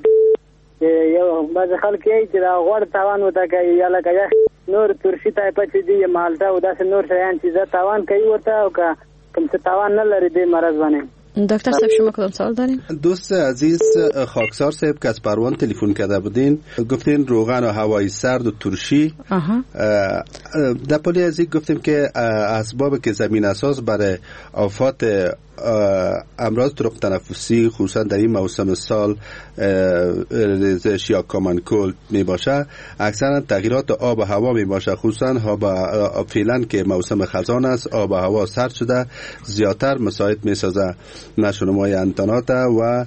یو بعض خلک یې چې دا غوړ تاوان وته کوي یا لکه نور ترشي ټایپ چې دی مالټا او داسې نور شیان چې دا تاوان کوي ورته او کوم څه تاوان نه لري د مرض باندې. دکتر صاحب شما کدام سوال دارین؟ دوست عزیز خاکسار صاحب که از پروان تلفن کرده بودین گفتین روغن و هوای سرد و ترشی. در پالی ازی گفتیم که اسباب که زمین اساس برای آفات امراض طرق تنفسی خصوصا در این موسم سال ریزش یا کامن کولد می باشه، اکثرا تغییرات آب و هوا می باشه، خصوصا فعلا که موسم خزان است آب و هوا سرد شده زیادتر مساعد می سازه نشونمای انتانات و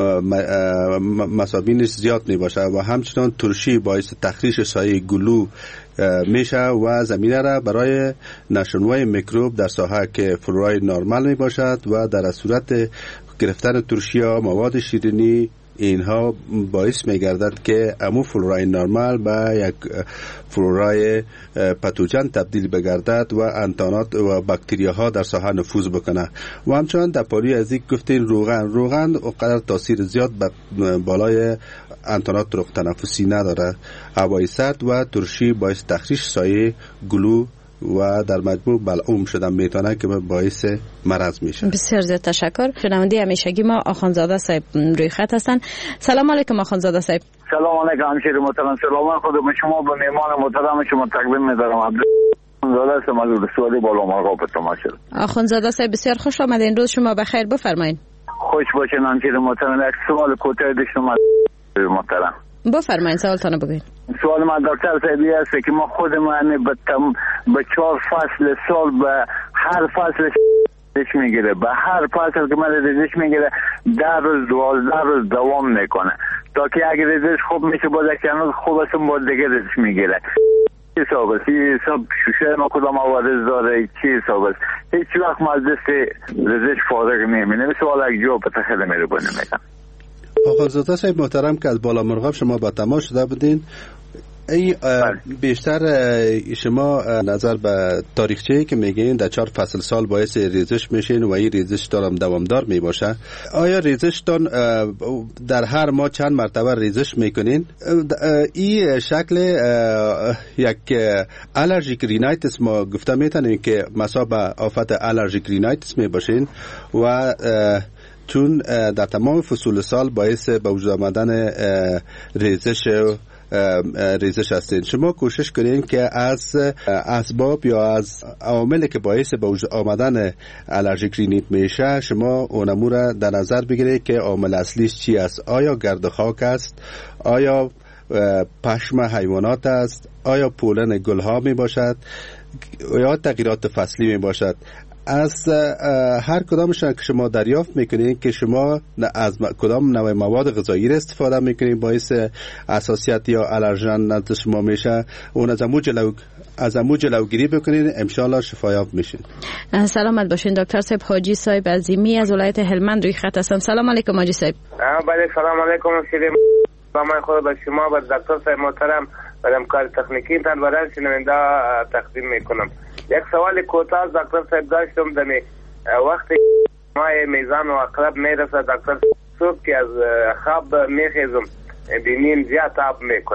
مسابینش زیاد می باشه و همچنان ترشی باعث تخریش سایه گلو میشه و زمینه را برای نشونوای میکروب در ساحه که فلورای نرمال می باشد و در صورت گرفتن ترشی ها مواد شیرینی اینها باعث می گردد که امو فلورای نرمال به یک فلورای پاتوژن تبدیل بگردد و انتانات و باکتریاها در ساحه نفوذ بکنه. و همچنان در پالی از یک گفتین روغن قدر تاثیر زیاد بالای انتانات طرق تنفسی نداره. هوای سرد و ترشی باعث تخریش سایه گلو و در مجموع بلعوم شدن میتونه که باعث مرض میشه. بسیار زیاد تشکر. شنونده همیشگی ما آخوندزاده صاحب روی خط هستن. سلام علیکم آخوندزاده صاحب. سلام علیکم همشهری محترم. سلام خود به شما به مهمان محترم شما تقدیم می‌دارم. آخوندزاده هستم از ولسوالی بالامرغاب تماشا. آخوندزاده صاحب بسیار خوش آمدین. روز شما بخیر، بفرمایید. خوش باشین همشهری محترم. یک سوال کوتاه داشتم محترم. بفرمایید سوالتون بگید. سوال من دکتر صاحبی است که ما خود من به 4 فصل سال به هر فصل ریزش میگیره، به هر فصل که من ریزش میگیره 10 روز 12 روز دوام میکنه تا که اگه ریزش خوب میشه باز کنوز خوب است باز دیگه ریزش میگیره. چی حساب است؟ حساب شوشه ما کدام عوارض داره؟ چی حساب است؟ هیچ وقت ما از دست ریزش فارغ نمیمونیم. سوال یک جواب خیلی مهربانی میکنم. آخوندزاده صاحب محترم که از بالامرغاب شما با تماس شده بودین، بیشتر شما نظر به تاریخچه‌ای که میگین در 4 فصل سال باعث ریزش میشین و این ریزش دارم دوامدار میباشه، آیا ریزشتان در هر ماه چند مرتبه ریزش میکنین؟ این شکل یک آلرژیک رینایتس ما گفته میتونیم که مثلا آفت آلرژیک رینایتس میباشین و چون در تمام فصول سال باعث به وجود آمدن ریزش هستین. شما کوشش کنین که از اسباب یا از عواملی که باعث به وجود آمدن آلرژیک رینیت میشه شما اونمو را در نظر بگیرید که عامل اصلیش چی است. آیا گرد خاک است؟ آیا پشم حیوانات است؟ آیا پولن گلها می باشد؟ یا تغییرات فصلی می باشد؟ از هر کدامشان که شما دریافت میکنین که شما از کدام نوع مواد غذایی استفاده میکنین باعث حساسیت یا آلرژن نزد شما میشه، اون از امو جلوگیری بکنین، انشالله شفایاب میشین. سلامت باشین دکتر صاحب. حاجی صاحب عظیمی از ولایت هلمند روی خط هستم. سلام علیکم حاجی صاحب. بله سلام علیکم با من خود به شما و دکتر صاحب محترم و همکار تکنیکی تان برای شنونده تقدیم میکنم. یک سوال کوتاه دکتر صاحب داشتم دمی وقتی ما میزان و اقرب میرسه دکتر صاحب که از خواب میخیزم بینیم زیاد تاب میکنه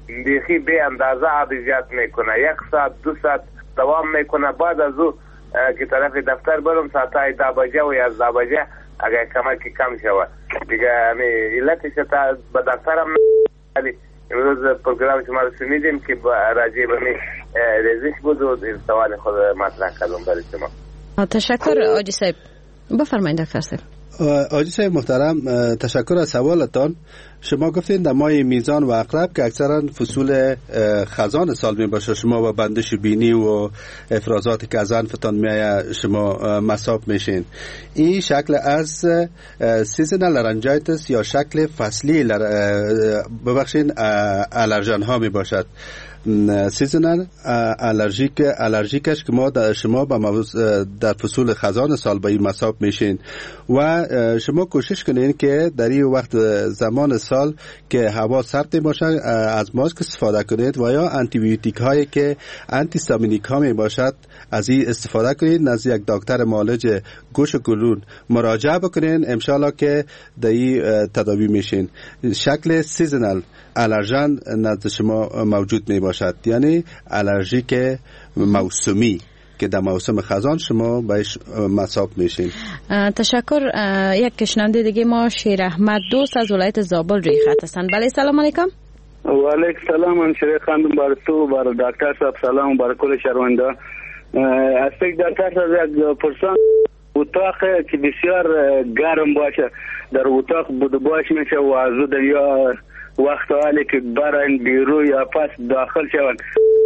بیخی به اندازه آب زیاد میکنه، 1 ساعت 2 ساعت دوام میکنه. بعد از او که طرف دفتر برم ساعتای 10 بجه و 11 بجه اگر کمکی کم شود دیگه علتش تا به دفترم امروز پروگرام شما رو شنیدیم که راجع به ریزش بود و سوال خود مطرح کردم برای شما. تشکر آجی صاحب. بفرمایید دکتر صاحب. آجی صاحب محترم، تشکر از سوالتان. شما گفتین در ماه میزان و عقرب که اکثرا فصول خزان سال می باشه، شما با بندش بینی و افرازاتی که از انفتان میآید شما مصاب میشین. این شکل از سیزنال لارنجایتس یا شکل فصلی ببخشین آلرژن ها می باشد. سیزنال الرژیکش که ما شما در فصول خزان سال با این مصاب میشین و شما کوشش کنین که در این وقت زمان سال که هوا سرد باشه از ماسک استفاده کنید و یا آنتی بیوتیک هایی که آنتی هیستامینیک ها می باشد از این استفاده کنید. نزد یک دکتر معالج گوش و گلون مراجعه بکنین، ان شاء الله که در این تداوی میشین. شکل سیزنال آلرژن نزد شما موجود می باشد، یعنی آلرژیک موسمی که در موسم خزان شما بهش مصاب میشین. تشکر. یک کشننده دیگه ما شیر احمد دوست از ولایت زابل روی خط هستند. بله سلام علیکم. و علیکم السلام. من شیر خانم بر تو بر دکتر صاحب سلام بر کل شهروندا. از دکتر صاحب یک پرسان اتاق که بسیار گرم باشه در اتاق بود باش میشه و از یا وقت حالی که برن بیرو یا پس داخل شون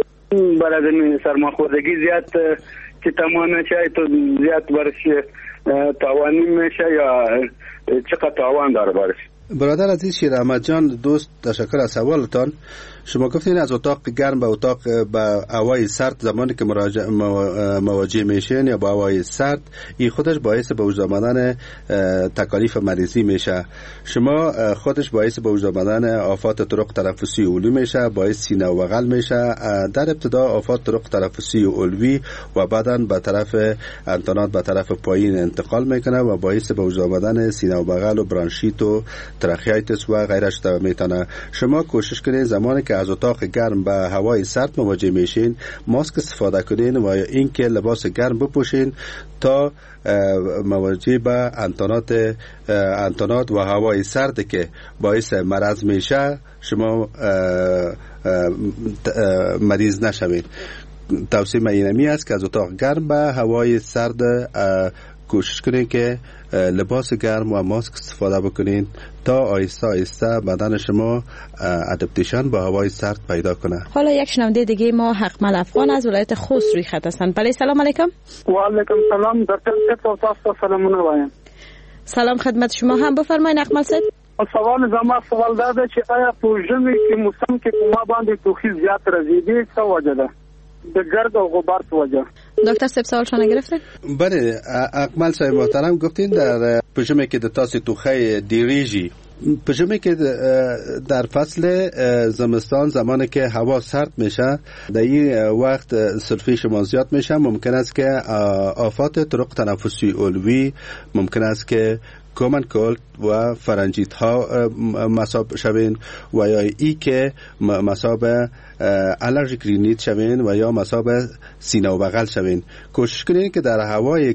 برای سرماخوردگی زیاد که تمام میشه تو زیاد برش تاوانی میشه یا چقدر تاوان داره برش؟ برادر عزیز شیر احمد جان دوست، تشکر از سوالتان. شما گفتین از اتاق گرم به اتاق به هوای سرد زمانی که مواجه میشین یا با هوای سرد، این خودش باعث به وجود آمدن تکالیف مریضی میشه. شما خودش باعث به وجود آمدن آفات طرق تنفسی علوی میشه، باعث سینه و بغل میشه. در ابتدا آفات طرق تنفسی علوی و بعداً به طرف انتانات به طرف پایین انتقال میکنه و باعث به وجود آمدن سینه و بغل و برانشیت و تراخیایتس و غیرش میتونه. شما کوشش کنید زمانی که از اتاق گرم به هوای سرد مواجه میشین ماسک استفاده کنین و اینکه لباس گرم بپوشین تا مواجه به انتانات و هوای سرد که باعث مرض میشه شما مریض نشوید. توصیه من اینمی است که از اتاق گرم به هوای سرد کوشش کنین که لباس گرم و ماسک استفاده بکنین تا آهسته آهسته بدن شما ادپتیشن با هوای سرد پیدا کنه. حالا یک شنونده دیگه ما حقمل افغان از ولایت خوست روی خط هستند. بله سلام علیکم. و علیکم سلام. دکتر صاحب تاسو سلامونه وایم. سلام خدمت شما هم. بفرمایید حقمل صاحب. سوال دا چې آیا په ژمي کې موسم کې کومه باندې توخی زیات راځي دي څه وجه ده؟ د گرد و غبار وجه. دکتر صاحب سوالشان گرفتین؟ بله اکمل صاحب محترم گفتین در پژمه که د تاسو توخی دیریږي پژمه که در فصل زمستان زمانی که هوا سرد میشه در این وقت سلفی شما زیاد میشه، ممکن است که آفات طرق تنفسی علوی، ممکن است که کامن کولد و فرنجیت ها مصاب شوین و یا ای که مصاب الرژیک رینیت شوین و یا مصاب سینه و بغل شوین. کوشش کنین که در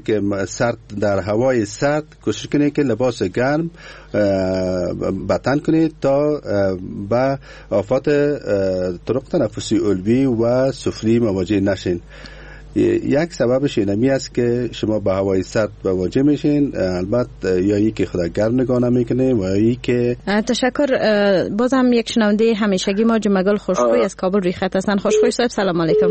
هوای سرد کوشش کنین که لباس گرم بتن کنید تا با آفات طرق تنفسی علوی و سفلی مواجه نشین. یک سببش اینمی است که شما با هوای سرد مواجه میشین، البته یا ای که خدا گرم نگاه نمیکنه و ای که تشکر. بازم یک شنونده همیشگی ما جمگل خوشخوی از کابل روی خط هستن. خوشخوی صاحب سلام علیکم.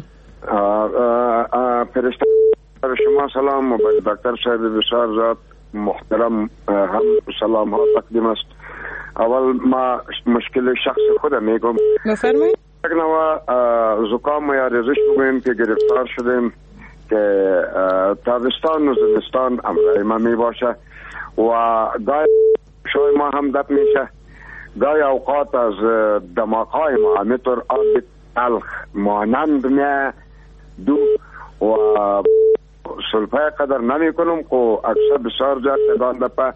فرشته شما سلام و دکتر صاحب بسیار زیاد محترم هم سلام ها تقدیم است. اول ما مشکل شخص خود میگم. بفرمایید. یک نوع زکام یا ریزش بگویم که گرفتار شدیم که تابستان و زمستان امرای ما می باشه و گاهی شوی ما هم دب میشه، گاهی اوقات از دماغهای ما همینطور آب تلخ مانند می دو و سلفای قدر نمی کنم که اکثر بسیار جا تگان دپا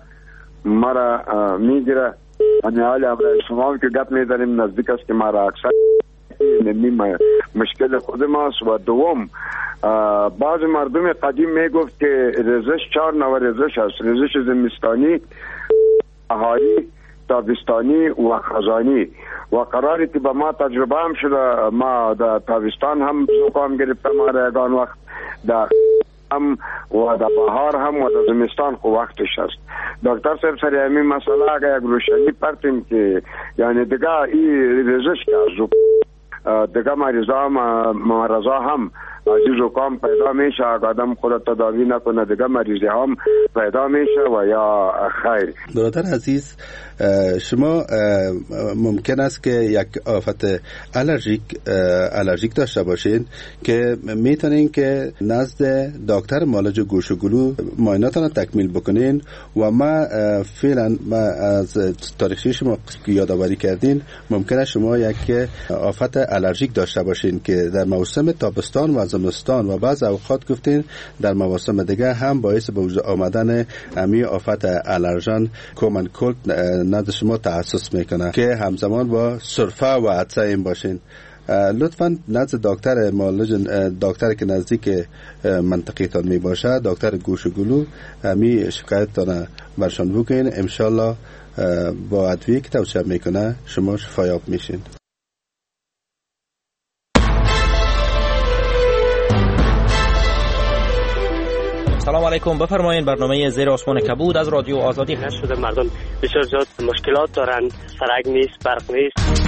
مرا میگیره. یعنی حالی امرای شما که گپ میداریم نزدیک است که مرا اکثر یکی مشکل خود ماست. و دوم بعض مردم قدیم میگفت که ریزش 4 نوع ریزش است: ریزش زمستانی، بهاری، تابستانی و خزانی. و قراری که به ما تجربه هم شده، ما در تابستان هم زکام گرفته ما را یگان وقت، در هم و در بهار هم و در زمستان خو وقتش است. دکتر صاحب سر همین مسئله اگر یک روشنی پرتیم که یعنی دیگه این ریزش که دیگه مرضا هم عزیز و کام پیدا میشه، اگر آدم خود تداوی نکنه دیگه مریضی هم پیدا میشه و یا خیر. برادر عزیز، شما ممکن است که یک آفت الرژیک داشته باشین که میتونین که نزد دکتر معالج گوش و گلو معایناتون تکمیل بکنین. و ما فعلا از تاریخی شما یادآوری کردین ممکنه شما یک آفت الرژیک داشته باشین که در موسم تابستان و زمستان و بعض اوقات گفتین در مواسم دیگه هم باعث به وجود آمدن امی آفت الرژن کومن کولد نزد شما تخصص میکنه که همزمان با سرفه و عطسه این باشین. لطفاً نزد دکتر معالج، دکتر که نزدیک منطقیتان می باشه، دکتر گوش و گلو، امی شکایتتان برشان بکنین. انشالله با ادویه که توصیه میکنه شما شفایاب میشین. سلام علیکم، بفرمایید. برنامه زیر آسمان کبود از رادیو آزادی خرج شده. مردم بسیار زیاد مشکلات دارن، سرک نیست، برق نیست.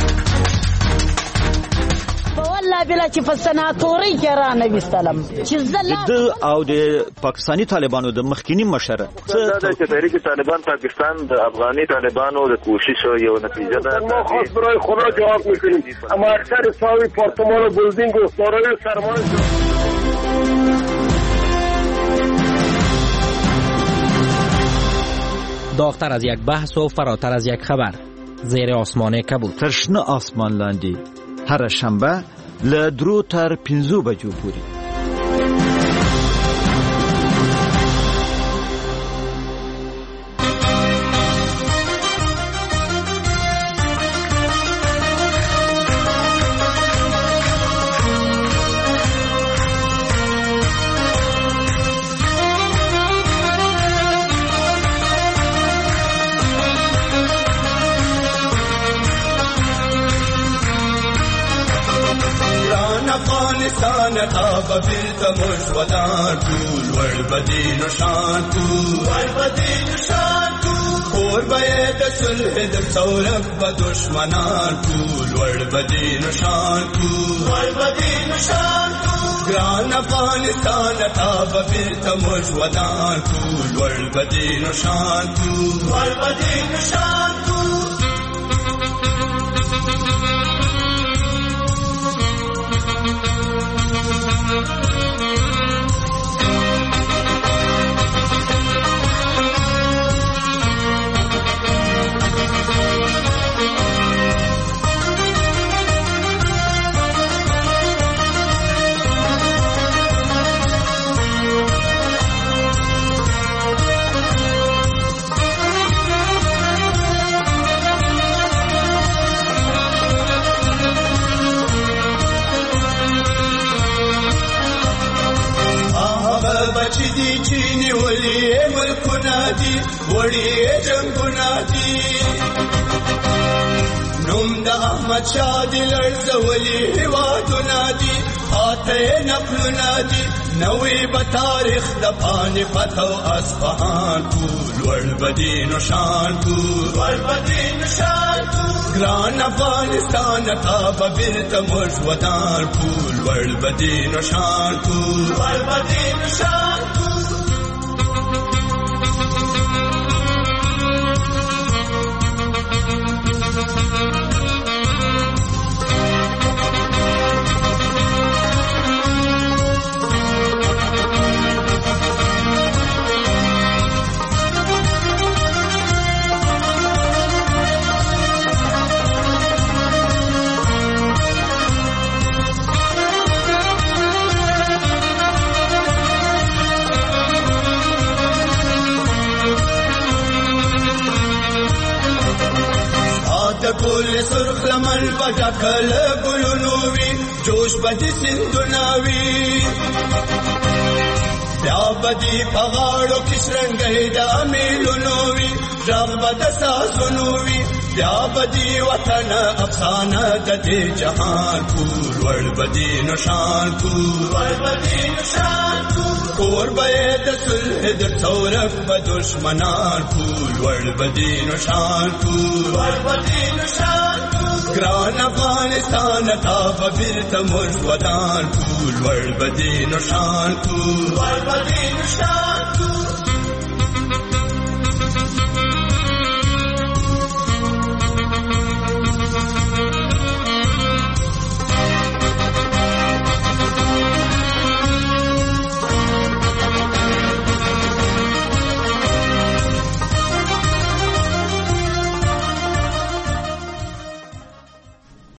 والله بلا چې په سناتوري کې را نه وستلم چې زله او د پاکستانی طالبانو د مخکینی مشر دا چې تحریک طالبان پاکستان د افغاني طالبانو د کوشش یو نتیجه ده. ما خاص برای خدا جواب میکنیم، اما اکثر ساوی پارتمان و بلدینگ و سارای سرمان داغتر از یک بحث و فراتر از یک خبر. زیر آسمان کبود. ترشنه آسمان لاندی هر شنبه له 3 تر 5 بجو پورې. نقاب بیرت مشودان کول ور بدین و شان کول ور بدین و شان کول اور باید صلح در سورب و دشمنان کول ور بدین و شان کول ور بدین و شان کول گران افغانستان نقاب بیرت مشودان کول ور بدین و شان کول ور بدین و شان کول. بچی چینی ولی ملکونا دی وړي جنگونا دی نوم د احمد شاه دی لړزولي هوادونا دی خاطه نقلونا دی نوې په تاریخ د پانی پتو اصفهان کول ور بدین شان کول ور بدین شان کول ګران افغانستان تا بیرت مشودان کول ور بدین شان کول ور بدین شان کول. ډکل ګلونو وي جوش بدي سندونه وي بیا بدي په غاړو کې شرنګي د امیلونو وي غږ به د سازونو وي بیا بدي وطن افسانه د دې جهان ټول وړ بدي نشان ټول بدي نشان کور به د صلح د ثورت به دشمنان ټول وړ بدي نشان ټول بدي نشان ګران افغانستان تا به بیرته موږ ودان ټول وړ بدي نشان ټول بدي نشان